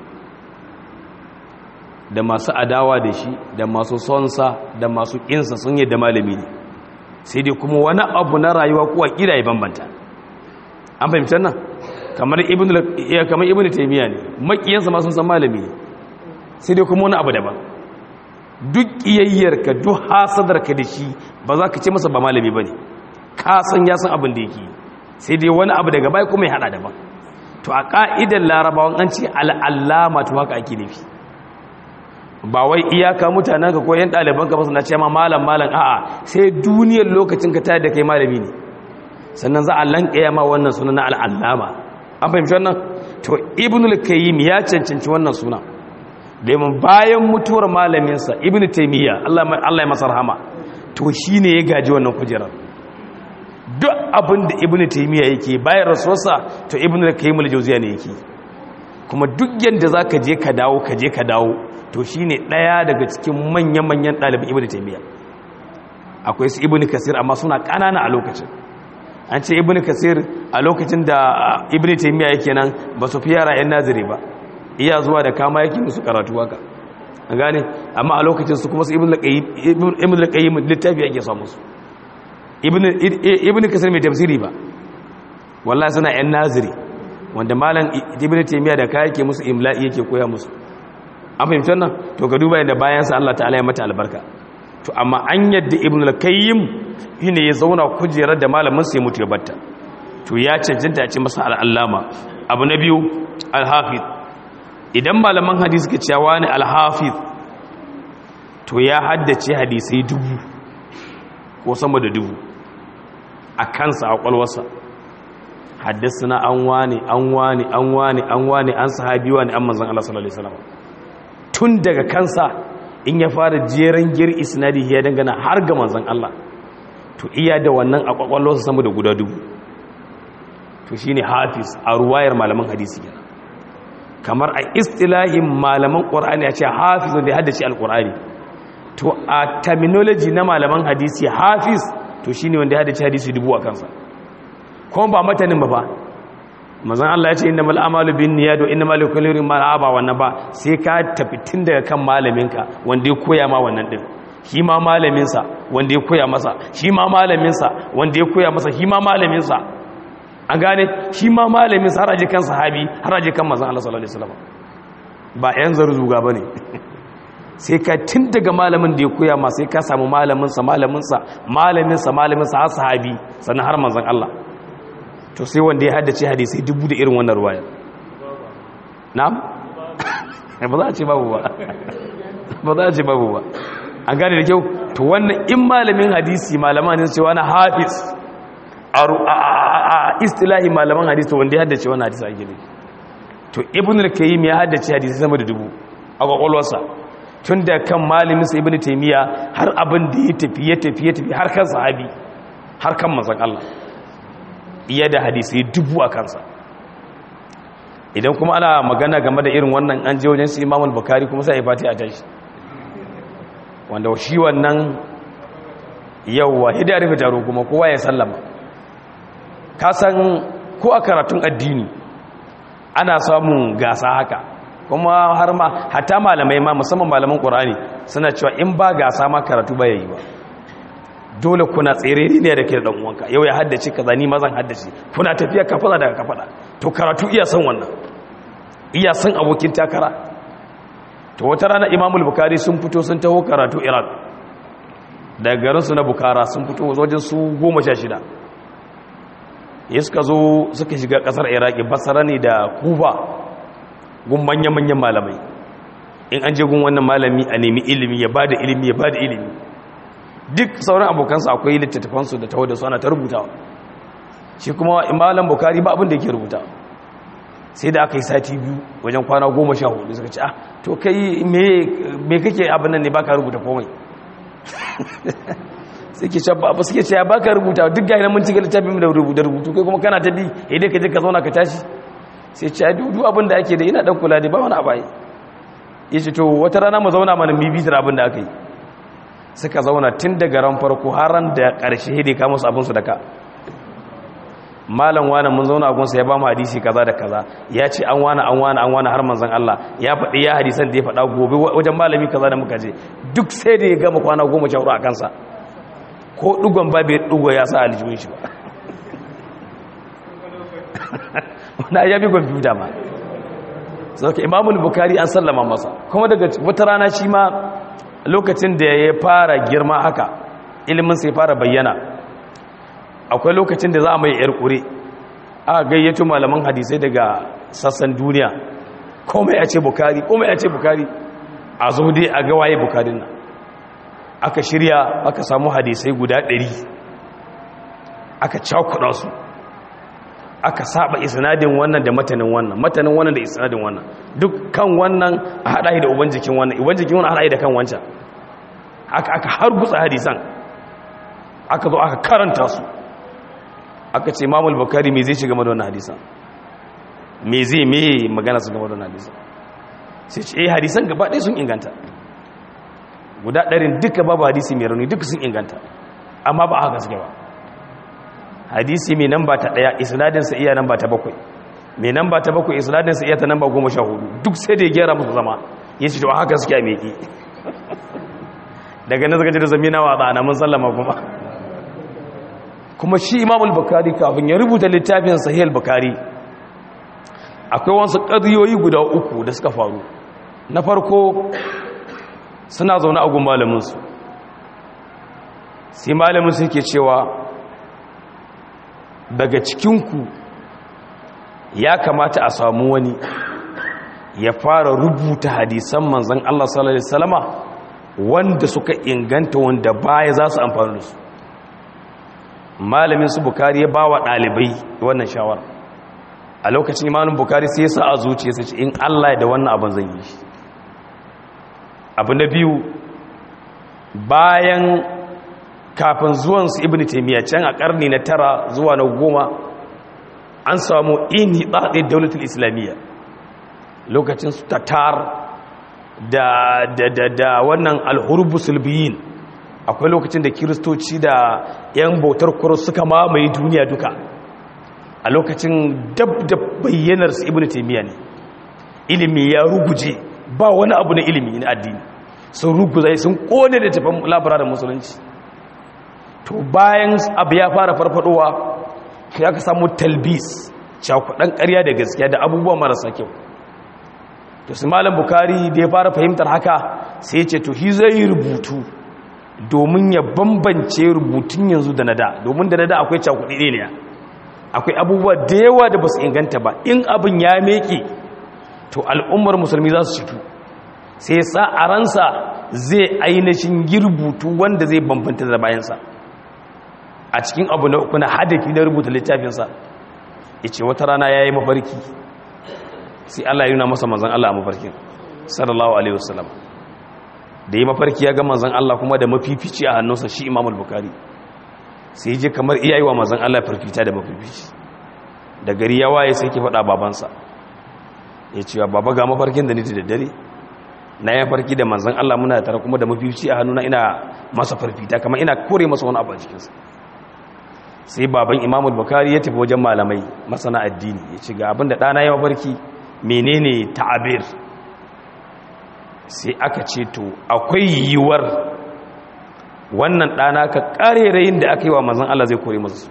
da masu adawa da shi da masu sonsa da masu ƙinsa sun yi da malami ne, sai dai kuma wani abu na rayuwa kuwa ƙira ya bambanta. An fahimtar nan kamar ibn taymiya ne, maƙiyansa ma sun san malami ne, sai dai kuma wani abu daban. duk ƙiyayyarka duk hasadarka da shi ba za ka ce masa ba malami ba ne, ka san ya san abin da yake, sai dai wani abu daga bai kuma ya hada daban. To a ka'idar larabawan an ce al'allama to haka ake nufi, ba wai iyaka mutanen ka ko yan ɗaliban ka ba suna ce ma malam a'a, sai duniyar lokacin ka tayar da kai malami ne sannan za a lankaya ma wannan suna na al'allama. An fahimci wannan? To ibnul qayyim ya cancanci wannan suna domin bayan mutuwar malaminsa ibnu taymiya Allah ya masa rahama, to shine ya gaji wannan kujerar. Duk abin da ibnu taymiya yake bayan rasuwarsa to ibnu qayyim al-jawziya ne yake, kuma duk yanda zaka je ka dawo to shine daya daga cikin manyan dalibin ibnu taymiya. Akwai su ibnu kasir amma suna kanana a lokacin, an ce ibnu kasir a lokacin da ibnu taymiya yake nan ba su fi yara yan naziri ba, iya zuwa da kama yake musu karatu haka, an gane. Amma a lokacin su kuma su ibnu qayyim littafi yake samu su, ibn kasir mai tafsiri ba, wallahi suna yan naziri wanda malam ibn taymiya da kai yake musu imla'i yake koya musu. An fahimci wannan? To ka duba yadda bayan sa Allah ta'ala ya mata albarka. To amma an yadda ibn al-qayyim shine ya zauna kujerar da malamin sa ya mutu ya batta, to ya cancanta a ce masa al-allama. Abu na biyu al-hafiz. Idan malaman hadisi suka cewa ne al-hafiz to ya haddace hadisi 1000 ko sama da 1000 a kansa a kwalwarsa. Haddasa an wani an sahabi wani an manzan Allah sallallahu alaihi wasallam, tun daga kansa in ya fara jeren gir isnadi ya dangana har ga manzan Allah, to iya da wannan a kwakwalwarsa sama da guda 1000. to shine hafiz a ruwayar malaman hadisi kenan. Kamar a istilahin malaman qur'ani ya ce hafiz wanda ya haddace alqur'ani, to a terminology na malaman hadisi hafiz to shine wanda ya haddace hadisi 1000 a kansa, kuma ba matanin ba fa. Manzon Allah ya ce innamal a'malu binniyat wa innamal likulli imrin ma nawa, wannan ba sai ka tafi tun daga kan malaminka wanda ya koya ma wannan din, shi ma malaminsa wanda ya koya masa, shi ma malaminsa wanda ya koya masa, shi ma malaminsa, an gane, shi ma malaminsa har aje kan sahabi har aje kan manzon Allah sallallahu alaihi wasallam. Ba yan zarzuga bane sai ka tun daga malamin da ya koya ma sai ka samu malaminsa har sahabi sannan har manzon Allah. To sai wanda ya haddace hadisi 1000 da irin wannan ruwaya. Na'am? Ba za a ce babu ba. An gane da kyau? To wannan in malamin hadisi malaman ne cewa na hafiz a istilahi malaman hadisi wanda ya haddace wannan hadisi a gidi. To ibn al-qayyim ya haddace hadisi sama da 1000 a kwakwalwarsa, tun da kan malaminsa ibn taymiya har abin da ya tafi har kan sahabi har kan manzon Allah, iya da hadisi 1000 a kansa. Idan kuma ana magana game da irin wannan an je wajen su Imam al-Bukhari kuma sai ya fati a tashi, wanda shi wannan yawa hidayar rufe taro kuma kowa ya sallama. Ka san ko a karatun addini ana samun gasa haka, kuma har ma hatta malamai ma musamman malaman Qur'ani suna cewa in ba gasa ma karatu ba yayi ba. Dole kuna tsere ne da ke da dan uwanka, yau ya haddace kaza ni ma zan haddace, kuna tafiya kafada daga kafada. To karatu iya san wannan, iya san abokin takara. To wata rana Imam al-Bukhari sun fito sun taho karatu Iraq daga garin su na Bukhara, sun fito wajen su 16. Suka zo suka shiga kasar Iraq, Basra ne da Kufa, gun manyan malamai. In an je gun wannan malami a nemi ilimi, ya bada ilimi. Duk sauran abokansa akwai littattafansu da tawo da su ana ta rubutawa, shi kuma Imam Bukhari ba abin da yake rubutawa. sai da aka yi sati 2 wajen kwana 14 suka ce to kai me kake abin nan ne baka rubuta komai suke ce ba suke ce ya baka rubuta duk ga mun cika littafin da rubutu kai kuma kana ta bi idan ka je ka zauna ka tashi sai ce duk abin da ake da ina dan kula da ba wani abai yace to wata rana mu zauna mana mi bitar abin da aka yi suka zauna tun daga ran farko har ran da karshe dai ka musu abin su da ka malam wani mun zauna a gunsa ya ba mu hadisi kaza da kaza ya ce an wani har manzon Allah ya faɗi ya hadisan da ya faɗa gobe wajen malami kaza da muka je duk sai da ya gama kwana 14 a kansa ko dugon ba bai dugo ya sa aljihun shi ba wani ya bi kwamfuta ma sauka imamul bukari an sallama masa kuma daga wata rana shi ma lokacin da ya fara girma haka ilimin sai fara bayyana akwai lokacin da za a mai yar kure aka gayyato malaman hadisai daga sassan duniya komai ya ce bukari a zo dai a ga waye bukarin nan aka shirya aka samu hadisai guda 100 aka cakuɗa su aka saba isnadin wannan da matanin wannan da isnadin wannan duk kan wannan a haɗa da uban jikin wannan a haɗa da kan wancan aka har gutsa hadisan aka zo aka karanta su aka ce Imamul Bukhari me zai shiga wannan hadisan me magana su game da wannan hadisan sai ce hadisan gaba ɗaya sun inganta guda 100 duka babu hadisi mai rauni duka sun inganta amma ba haka suke ba hadisi mai namba ta 1 isnadin sa iya namba ta 7 mai namba ta 7 isnadin sa iya ta namba 14 duk sai da ya gyara musu zama yace to haka suke a meki daga nan zaka ji da zamina wa da mun sallama kuma shi Imamul Bukhari kafin ya rubuta littafin Sahih al-Bukhari akwai wasu ƙadiyoyi guda 3 da suka faru na farko suna zaune a gun malaminsu sai malaminsu yake cewa daga cikinku ya kamata a samu wani ya fara rubuta hadisan manzon Allah sallallahu alaihi wasallama wanda suka inganta wanda baya za su amfani da su malamin su Bukhari ya bawa dalibai wannan shawara a lokacin Imam Bukhari sai ya sa a zuciyarsa ce in Allah ya da wannan abin zan yi shi abu na biyu bayan kafin zuwan su Ibn Taymiyyah can a karni na 9 zuwa na 10 an samu inhidad daular islamiyya lokacin su Tatar da wannan al-hurbusul biyin akwai lokacin da kiristoci da 'yan bautar kurus suka mamaye duniya duka a lokacin dab da bayyanar su Ibn Taymiyyah ne ilimi ya ruguje ba wani abu na ilimi na addini sun ruguza sun kone da tafin labararin musulunci to bayan abu ya fara farfadowa sai aka samu talbis cakudan ƙarya da gaskiya da abubuwa marasa kyau to su Malam Bukhari da ya fara fahimtar haka sai ya ce to shi zai rubutu domin ya bambance rubutun yanzu da nada domin da nada akwai cakudi ne akwai abubuwa da yawa da basu inganta ba in abin ya meke to al'ummar musulmi za su citu sai sa a ransa zai ainihin rubutu wanda zai bambanta da bayansa a cikin abu na uku na hadafi na rubuta littafinsa ya ce wata rana ya yi mafarki sai Allah ya nuna masa manzan Allah a mafarkin sallallahu alaihi wasallam da yi mafarki ya ga manzan Allah kuma da mafifici a hannunsa shi Imamul Bukhari sai je kamar iyayi wa manzan Allah farfita da mafifici da gari ya waye sai ke faɗa babansa ya ce wa baba ga mafarkin da ni da dare na ya farki da manzan Allah muna tare kuma da mafifici a hannuna ina masa farfita kamar ina kore masa wani abu a cikinsa sai baban Imamul Bukhari ya tafi wajen malamai masana addini ya ce ga abin da ɗana ya mafarki menene ta'abir sai aka ce to akwai yiwuwar wannan ɗana ka ƙarerayin da aka yi wa manzan Allah zai kore masa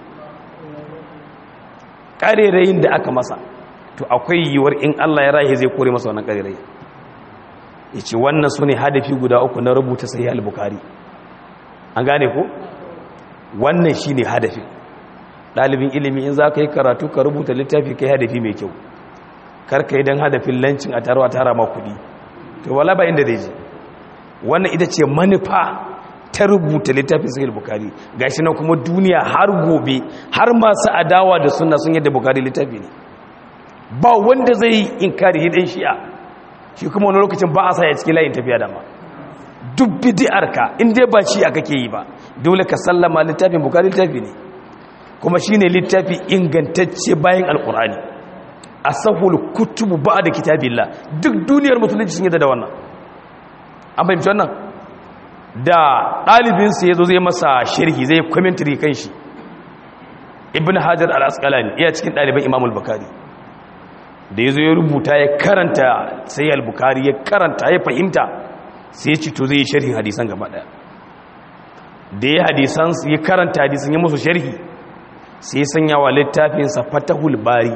ƙarerayin da aka masa to akwai yiwuwar in Allah ya rahe zai kore masa wannan ƙarerayi ya ce wannan su ne hadafi guda 3 na rubuta Sahih al-Bukhari an gane ko wannan shi ne hadafin ɗalibin ilimi in za ka yi karatu ka rubuta littafi ka yi hadafi mai kyau karka yi don hadafin lancin a tara ma kuɗi to wala ba inda zai je wannan ita ce manufa ta rubuta littafin Sahih al-Bukhari gashi na kuma duniya har gobe har masu adawa da sunna sun yadda Bukhari littafi ne ba wanda zai yi inkari hidan shi'a shi kuma wani lokacin ba a sa ya cikin layin tafiya dama duk bid'arka in dai ba shi'a kake yi ba dole ka sallama littafin Bukhari littafi ne kuma shine littafi ingantacce bayan alqur'ani asahul kutubu ba'da kitabillah duk duniyar musulunci sun yi da wannan an fahimci wannan da ɗalibinsa ya zo zai masa sharhi zai commentary kan shi ibn hajar al-asqalani iya cikin ɗaliban imam al-bukhari da ya zo ya rubuta ya karanta sai al-bukhari ya karanta ya fahimta sai ya ci to zai yi sharhin hadisan gaba ɗaya da ya hadisan ya karanta hadisan ya musu sharhi sai ya sanya wa littafinsa fatahul bari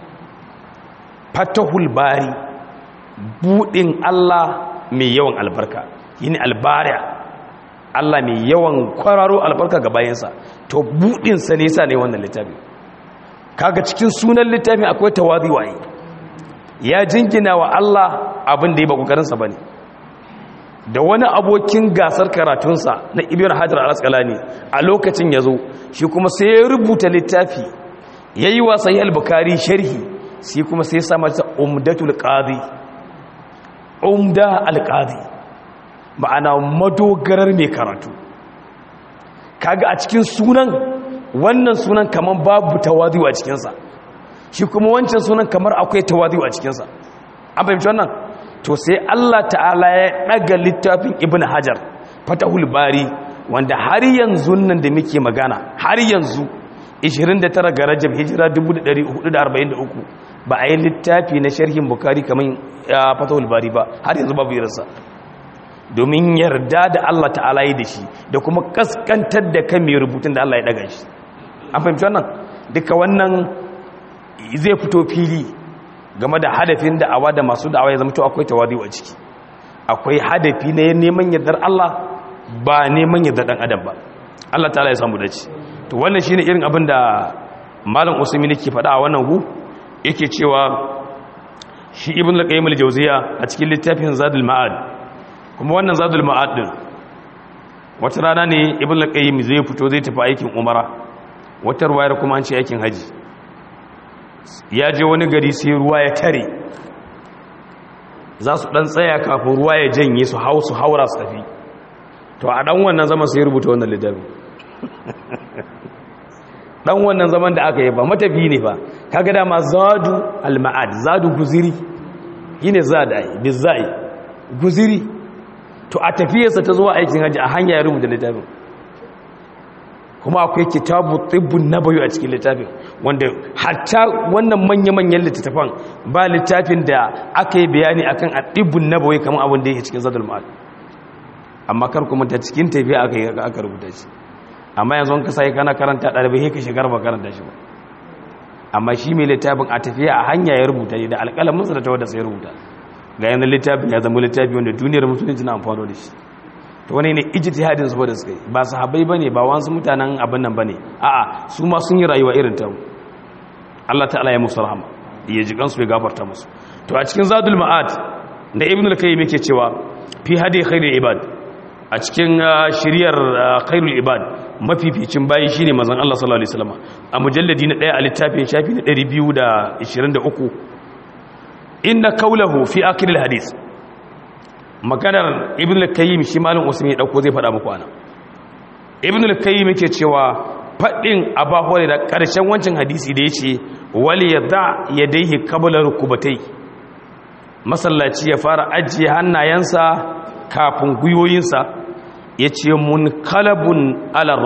buɗin Allah mai yawan albarka yini albariya Allah mai yawan kwararo albarka ga bayansa to budinsa ne yasa ne wannan littafi kaga cikin sunan littafin akwai tawazi waye ya jingina wa Allah abin da ya ba kokarin sa bane da wani abokin gasar karatunsa na Ibn Hajar al-Asqalani a lokacin yazo shi kuma sai ya rubuta littafi yayi wa Sahih al-Bukhari sharhi sai kuma sai ya sa masa Umdatul Qadi Umda al-Qadi ma'ana madogarar mai karatu kaga a cikin sunan wannan sunan kamar babu tawazu a cikinsa shi kuma wancan sunan kamar akwai tawazu a cikinsa an fahimci wannan to sai Allah ta'ala ya daga littafin Ibn Hajar Fatahul Bari wanda har yanzu nan da muke magana har yanzu 29 ga Rajab hijira 1443 ba a yi littafi na sharhin Bukhari kamar Fatahul Bari ba har yanzu babu irinsa domin yarda da Allah ta'ala yi da shi da kuma kaskantar da kan mai rubutun da Allah ya daga shi an fahimci wannan duka wannan zai fito fili game da hadafin da'awa da masu da'awa ya zama to akwai tawadi a ciki akwai hadafi na neman yardar Allah ba neman yardar dan adam ba Allah ta'ala ya samu dace to wannan shine irin abin da malam Usaimin yake faɗa a wannan gu yake cewa shi ibn al-Qayyim al-Jawziyya a cikin littafin Zadul Ma'ad kuma wannan Zadul Ma'ad din wata rana ne ibn al-Qayyim zai fito zai tafi aikin umara wata ruwayar kuma an ce aikin haji ya je wani gari sai ruwa ya tare za su dan tsaya kafin ruwa ya janye su haura su tafi to a dan wannan zaman sai rubuta wannan littafi dan wannan zaman da aka yi ba matafi ne ba kaga dama zadu al-ma'ad zadu guziri yine zadai bizai guziri to a tafiyarsa ta zuwa aikin haji a hanya ya rubuta littafin kuma akwai kitabu tibbun nabawi a cikin littafin wanda hatta wannan manya-manyan littattafan ba littafin da aka yi bayani akan tibbun nabawi kamar abin da yake cikin zadul ma'ad amma kar kuma ta cikin tafiya aka rubuta shi amma yanzu ka sai kana karanta dalibai sai ka shigar ba karanta shi ba amma shi mai littafin a tafiya a hanya ya rubuta da alƙalamin sa da tawadda sai rubuta ga yanar littafin ya zama littafi wanda duniyar musulunci na amfano da shi to wani ne ijtihadin su da suka yi ba sahabbai bane ba wasu mutanen abin nan bane a'a su ma sun yi rayuwa irin ta Allah ta'ala ya musu rahama ya ji kansu ya gafarta musu to a cikin zadul ma'ad da ibn al-qayyim yake cewa fi hadi khairul ibad a cikin shiriyar khairul ibad mafificin bayi shine manzon Allah sallallahu alaihi wasallam a mujalladi na 1 a littafin shafi na 223 inna qawluhu fi akhir al-hadith maganar ibn al-qayyim shi malam usman ya dauko zai fada muku ana ibn al-qayyim yake cewa fadin abahore da karshen wancan hadisi da yace wali yadha yadayhi qabla rukubatai masallaci ya fara ajiye hannayensa kafin guyoyinsa yace munqalabun ala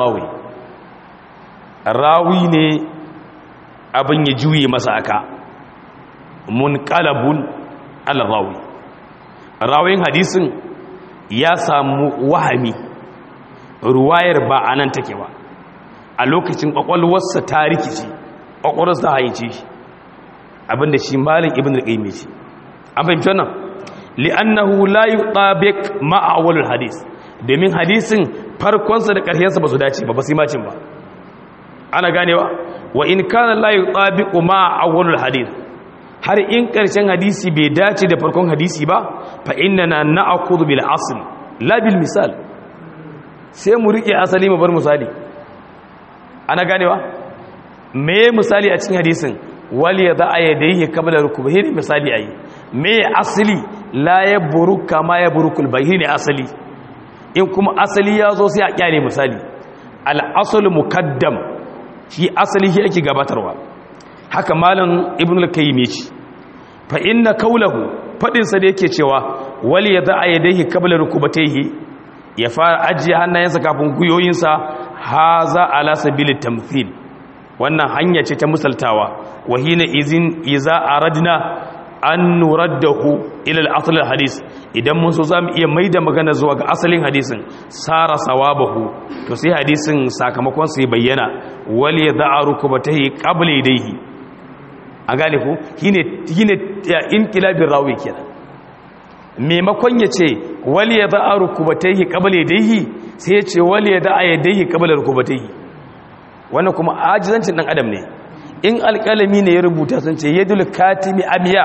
rawi ne abin ya juye masa aka munqalabun ala rawayin hadisin ya samu wahami ruwayar ba a nan take ba a lokacin kwakwalwarsa ta rikici kwakwalwarsa ta haice shi abinda shi malin ibn al-qayyim ce an fahimci wannan li'annahu la yutabiq ma'a awwalul hadis domin hadisin farkonsa da ƙarshensa ba su dace ba su yi macin ba ana ganewa wa in kana la yutabiq ma'a awwalul hadis har in ƙarshen hadisi bai dace da farkon hadisi ba fa innana na'khudhu bil asl la bil misal sai mu rike asali mu bar misali ana ganewa me misali a cikin hadisin wal yad'a yadayhi qabla rukbatihi misali ayi me asali la yabruk kama yabrukul bayni asali in kuma asali yazo sai a kyale misali al asl muqaddam shi asali shi ake gabatarwa haka malam ibnu al-qayyim yace fa inna qawluhu fadin sa da yake cewa wal yad'a yadayhi qabla rukbatihi ya fara ajiye hannayensa kafin guyoyinsa haza ala sabilit tamthil wannan hanya ce ta misaltawa wahina iza aradna an nuraddahu ila al-asl al-hadith idan mun so zamu iya maida magana zuwa ga asalin hadisin sara sawabahu to sai hadisin sakamakon sai bayyana wal yad'a rukbatahi qabla yadayhi a gane ku shine inqilabir rawi kenan maimakon yace wal yad'a rukbatahi qabla yadayhi sai yace wal yad'a yadayhi qabla rukbatahi wannan kuma ajizancin dan adam ne in alƙalami ne ya rubuta sun ce yadul katimi amiya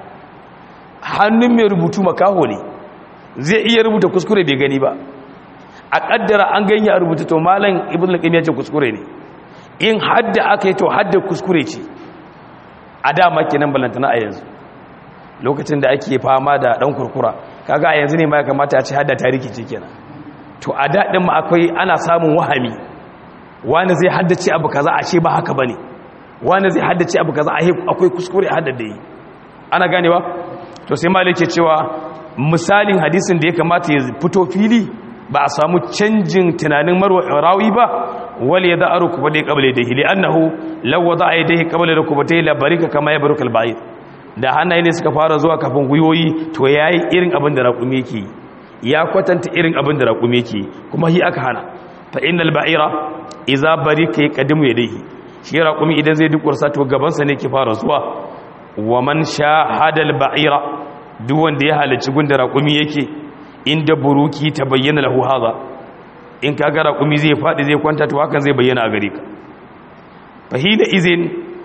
hannun mai rubutu makaho ne zai iya rubuta kuskure bai gani ba a kaddara an ganye a rubuta to malam ibnu al-qayyim ya ce kuskure ne in hadda aka yi to hadda kuskure ce a dama kenan balantana a yanzu lokacin da ake fama da dan kurkura kaga a yanzu ne ma ya kamata a ce hadda tariki ce kenan to a dadin ma akwai ana samun wahami wani zai haddace abu kaza ashe ba haka bane wani zai haddace abu kaza akwai kuskure a haddada yi ana ganewa to sai malik ke cewa misalin hadisin da ya kamata ya fito fili ba a samu canjin tunanin rawi ba wal yad'a rukbatayhi qabla yadayhi li'annahu law wada'a yadayhi qabla rukbatayhi la barika kama yabruku al-ba'ir da hannaye ne suka fara zuwa kafin guyoyi to yayi irin abin da raƙumi yake ya kwatanta irin abin da raƙumi yake kuma hi aka hana fa innal ba'ira idza barika yaqdimu yadayhi shi raƙumi idan zai duk warsa to gabansa ne ke fara zuwa wa man shahada al-ba'ira duk wanda ya halarci gunda raƙumi yake inda buruki ta bayyana lahu haza in kaga raƙumi zai faɗi zai kwanta to hakan zai bayyana a gare ka fahida izin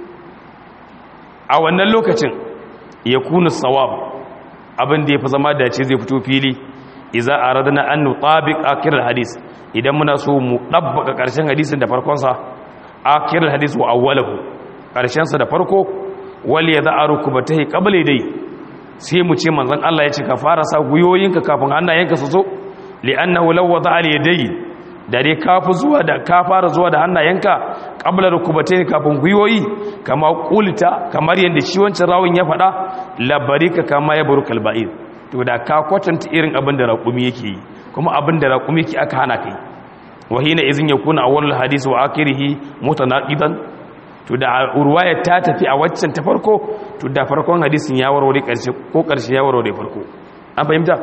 a wannan lokacin yakunu sawab abin da yafi zama dace zai fito fili idza aradna an nutabiq akhir al-hadith idan muna so mu dabbaka karshen hadisin da farkon sa akhir al-hadith wa awwalahu karshen sa da farko wal yad'aru kubatahi qabla dai sai mu ce manzon Allah ya ce ka fara sa guyoyinka kafin hannayenka su zo li'annahu law wada'a al-yadayn da dai ka fara zuwa da hannayenka qabla rukubatayn kafin guyoyi kama qulta kamar yanda shi wancan rawin ya faɗa labarika kama yabrukal ba'ir to da ka kwatanta irin abin da raƙumi yake yi kuma abin da raƙumi yake aka hana kai wahina izin yakuna awwalul hadisi wa akhirih mutanaqidan to da urwaya ta tafi a waccan ta farko to da farkon hadisin ya warware karshe ko karshe ya warware farko an fahimta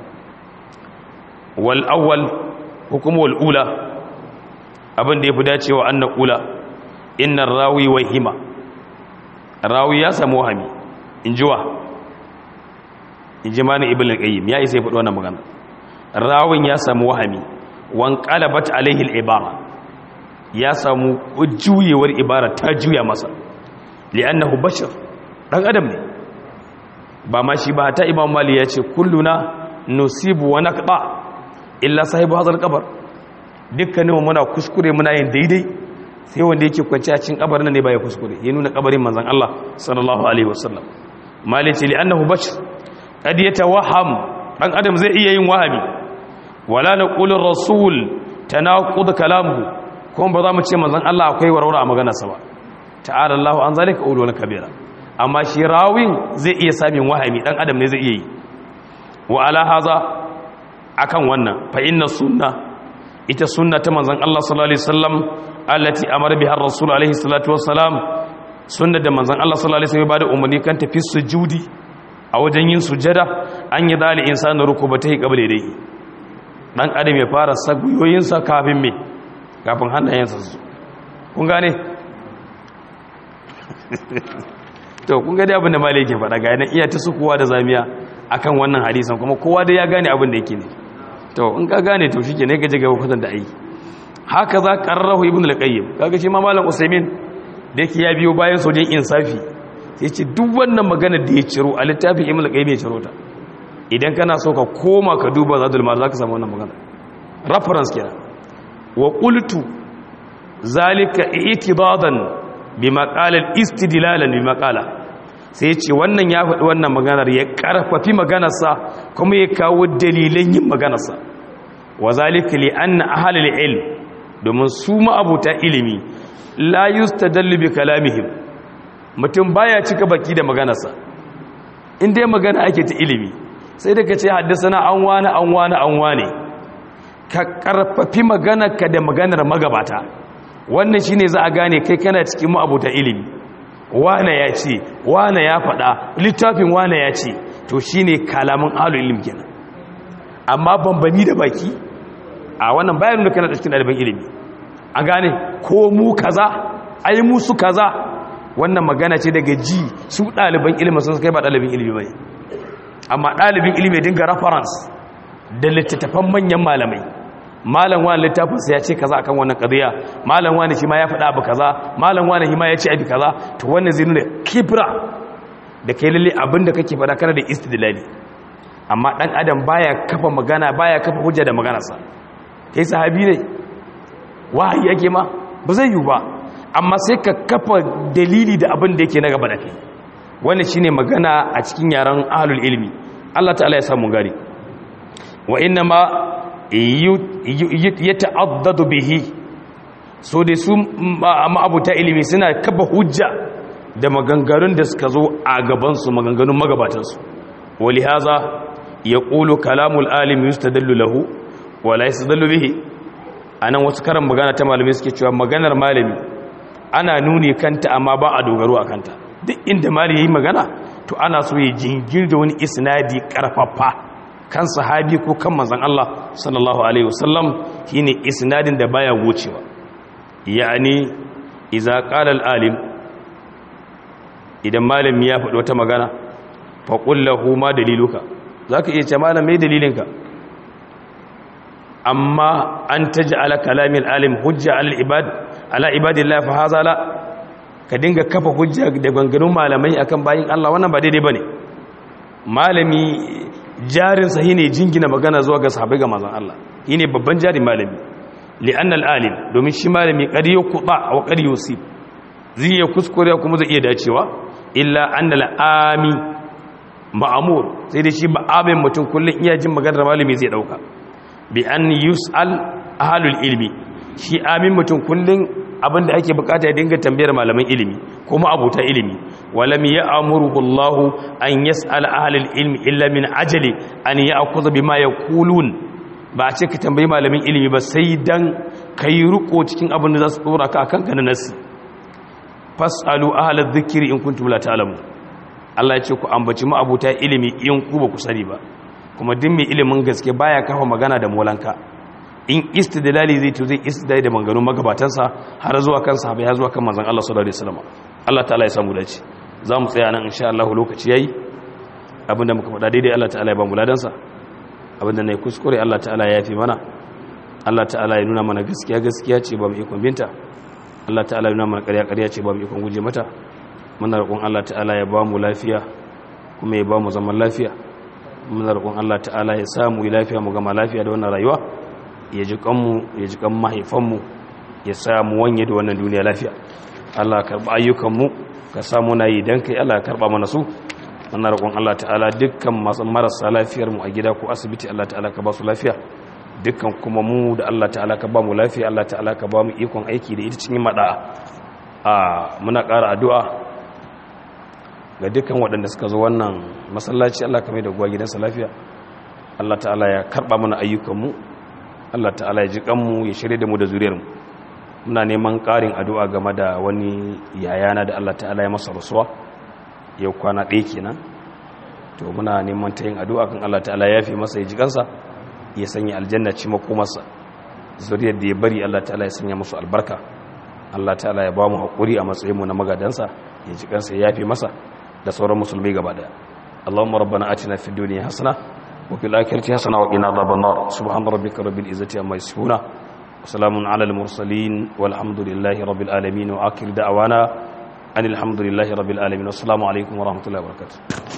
wal awwal hukum wal ula abin da yafi dacewa an naqula innar rawi wahima rawi ya samu wahami injiwa injimani ibn al-qayyim ya isa ya faɗi wannan magana rawin ya samu wahami wan qalabat alaihi al-ibara ya samu juyewar ibara ta juya masa li'annahu bashar dan adam ne ba ma shi ba ta imam mali ya ce kulluna nusibu wa naqta illa sahibu hadha al-qabr dukkanin muna kuskure muna yin daidai sai wanda yake kwance a cikin kabarin ne ba ya kuskure ya nuna kabarin manzon Allah sallallahu alaihi wasallam mali ce li'annahu bashar kad yatawaham dan adam zai iya yin wahami wala naqulu rasul tanaqud kalamuhu kuma ba za mu ce manzon Allah akwai warwara a maganarsa ba ta'ala Allahu an zalika ulul kabira amma shi rawin zai iya samun wahami dan adam ne zai iya yi wa ala haza akan wannan fa inna sunna ita sunna ta manzon Allah sallallahu alaihi wasallam allati amara biha ar-rasul alaihi salatu wassalam sunna da manzon Allah sallallahu alaihi wasallam ya bada umarni kan tafi sujudi a wajen yin sujada an yi dali insanu rukubatai qabla dai dan adam ya fara saguyoyinsa kafin me kafin hannayensa su kun gane to kun ga dai abin da malai yake faɗa ga yana iya ta sukuwa da zamiya akan wannan hadisan kuma kowa dai ya gane abin da yake ne to in ka gane to shike ne gaje gaba kwatan da ai haka za qarrahu ibn al-qayyim kaga shi ma malam usaymin da yake ya biyo bayan sojin insafi sai ce duk wannan magana da ya ciro a littafin ibn al-qayyim ya ciro ta idan kana so ka koma ka duba zadul ma'ad zaka samu wannan magana reference kenan wa qultu zalika i'tidadan bima qala istidlalan bima qala sai ya ce wannan ya faɗi wannan maganar ya karfafi maganarsa kuma ya kawo dalilan yin maganarsa wa zalika li anna ahlul ilm domin su ma'abuta ilimi la yustadallu bi kalamihim mutum baya cika baki da maganarsa in dai magana ake ta ilimi sai da kace haddasana an wane ka karfafi maganarka da maganar magabata wannan shine za a gane kai kana cikin ma'abuta ilimi wane ya ce wane ya faɗa littafin wane ya ce to shine kalamin ahlul ilm kenan amma bambami da baki a wannan bayanin da kana da cikin ɗaliban ilimi a gane ko mu kaza ai mu su kaza wannan magana ce daga ji su ɗaliban ilimi sun kai ba ɗalibin ilimi bane amma ɗalibin ilimi ya dinga reference da littattafan manyan malamai malam wani littafinsa ya ce kaza akan wannan qadiya malam wani shi ma ya faɗa abu kaza malam wani shi ma ya ce abu kaza to wannan zai nuna kibra da kai lalle abin da kake faɗa kana da istidlali amma dan adam baya kafa magana baya kafa hujja da maganarsa kai sahabi ne wahayi yake ma ba zai yi ba amma sai ka kafa dalili da abin da yake na gaba da kai wannan shine magana a cikin yaran ahlul ilmi Allah ta'ala ya samu gari wa inna ma yata'addadu bihi so dai su ma'abuta ilimi suna kafa hujja da maganganun da suka zo a gaban su maganganun magabatan su wali haza yaqulu kalamul alim yustadallu lahu wa la yustadallu bihi anan wasu karan magana ta malami suke cewa maganar malami ana nuni kanta amma ba a dogaro a kanta duk inda malami yayi magana to ana so ya jingir da wani isnadi karfafa kan sahabi ko kan manzon Allah sallallahu alaihi wasallam shine isnadin da baya wucewa yani idza qala al-alim idan malami ya faɗi wata magana fa qul lahu ma daliluka zaka iya ce malam me dalilinka amma an taj'ala kalami al-alim hujja ala al-ibad ala ibadillah fa hadha la ka dinga kafa hujja da ganganun malamai akan bayin Allah wannan ba daidai bane malami jarinsa shi ne jingina magana zuwa ga sahabai ga mazan Allah shi ne babban jarin malami li'an al'alim domin shi malami ƙari ya kuɓa a ƙari yusuf zai iya kuskure kuma zai iya dacewa illa an al'ami ma'amur sai dai shi ba'amin mutum kullum iya jin maganar malami zai ɗauka bi an yus'al ahalul ilmi shi amin mutum kullum abinda ake bukata ya dinga tambayar malaman ilimi kuma abuta ilimi walam ya'muruhu Allah an yas'al ahlul ilmi illa min ajali an ya'khudha bima yaqulun ba a ce ka tambayi malamin ilimi ba sai dan kai ruko cikin abin da za su dora ka akan kana nasi fasalu ahlal dhikri in kuntum la ta'lamun Allah ya ce ku ambaci mu abuta ilimi in ku ba ku sani ba kuma duk mai ilimin gaske baya kafa magana da molanka in istidlali zai to zai istidlali da manganun magabatansa har zuwa kan sahabbai har zuwa kan manzon Allah sallallahu alaihi wasallam Allah ta'ala ya samu dace zamu tsaya nan insha Allah lokaci yayi abinda muka faɗa daidai Allah ta'ala ya ba mu ladansa abinda nayi kuskure Allah ta'ala ya yafi mana Allah ta'ala ya nuna mana gaskiya gaskiya ce ba mu ikon binta Allah ta'ala ya nuna mana ƙarya ƙarya ce ba mu ikon guje mata muna roƙon Allah ta'ala ya ba mu lafiya kuma ya ba mu zaman lafiya muna roƙon Allah ta'ala ya samu lafiya mu gama lafiya da wannan rayuwa ya ji kanmu ya ji kan mahaifanmu ya samu wanye da wannan duniya lafiya Allah ka karba ayyukanmu ka samu na yi don kai Allah ya karba mana su wannan roƙon Allah ta'ala dukkan masu marasa lafiyar mu a gida ko asibiti Allah ta'ala ka ba su lafiya dukkan kuma mu da Allah ta'ala ka ba mu lafiya Allah ta'ala ka ba mu ikon aiki da ita cikin mada'a muna ƙara addu'a ga dukkan waɗanda suka zo wannan masallaci Allah ka mai da guwa gidansa lafiya Allah ta'ala ya karba mana ayyukanmu Allah ta'ala ya ji kanmu ya shirye da mu da zuriyarmu muna neman ƙarin addu'a game da wani yayana da Allah ta'ala ya masa rasuwa yau kwana ɗaya kenan to muna neman ta yin addu'a kan Allah ta'ala ya fi masa ya ji kansa ya sanya aljanna ci makomarsa zuriyar da ya bari Allah ta'ala ya sanya musu albarka Allah ta'ala ya ba mu haƙuri a matsayinmu na magadansa ya ji kansa ya fi masa da sauran musulmi gaba daya Allahumma rabbana atina fid dunya hasana وفي الآخرة حسنة وقنا عذاب النار سبحان ربك رب العزة عما يصفون وسلام على المرسلين والحمد لله رب العالمين وآخر دعوانا أن الحمد لله رب العالمين والسلام عليكم ورحمة الله وبركاته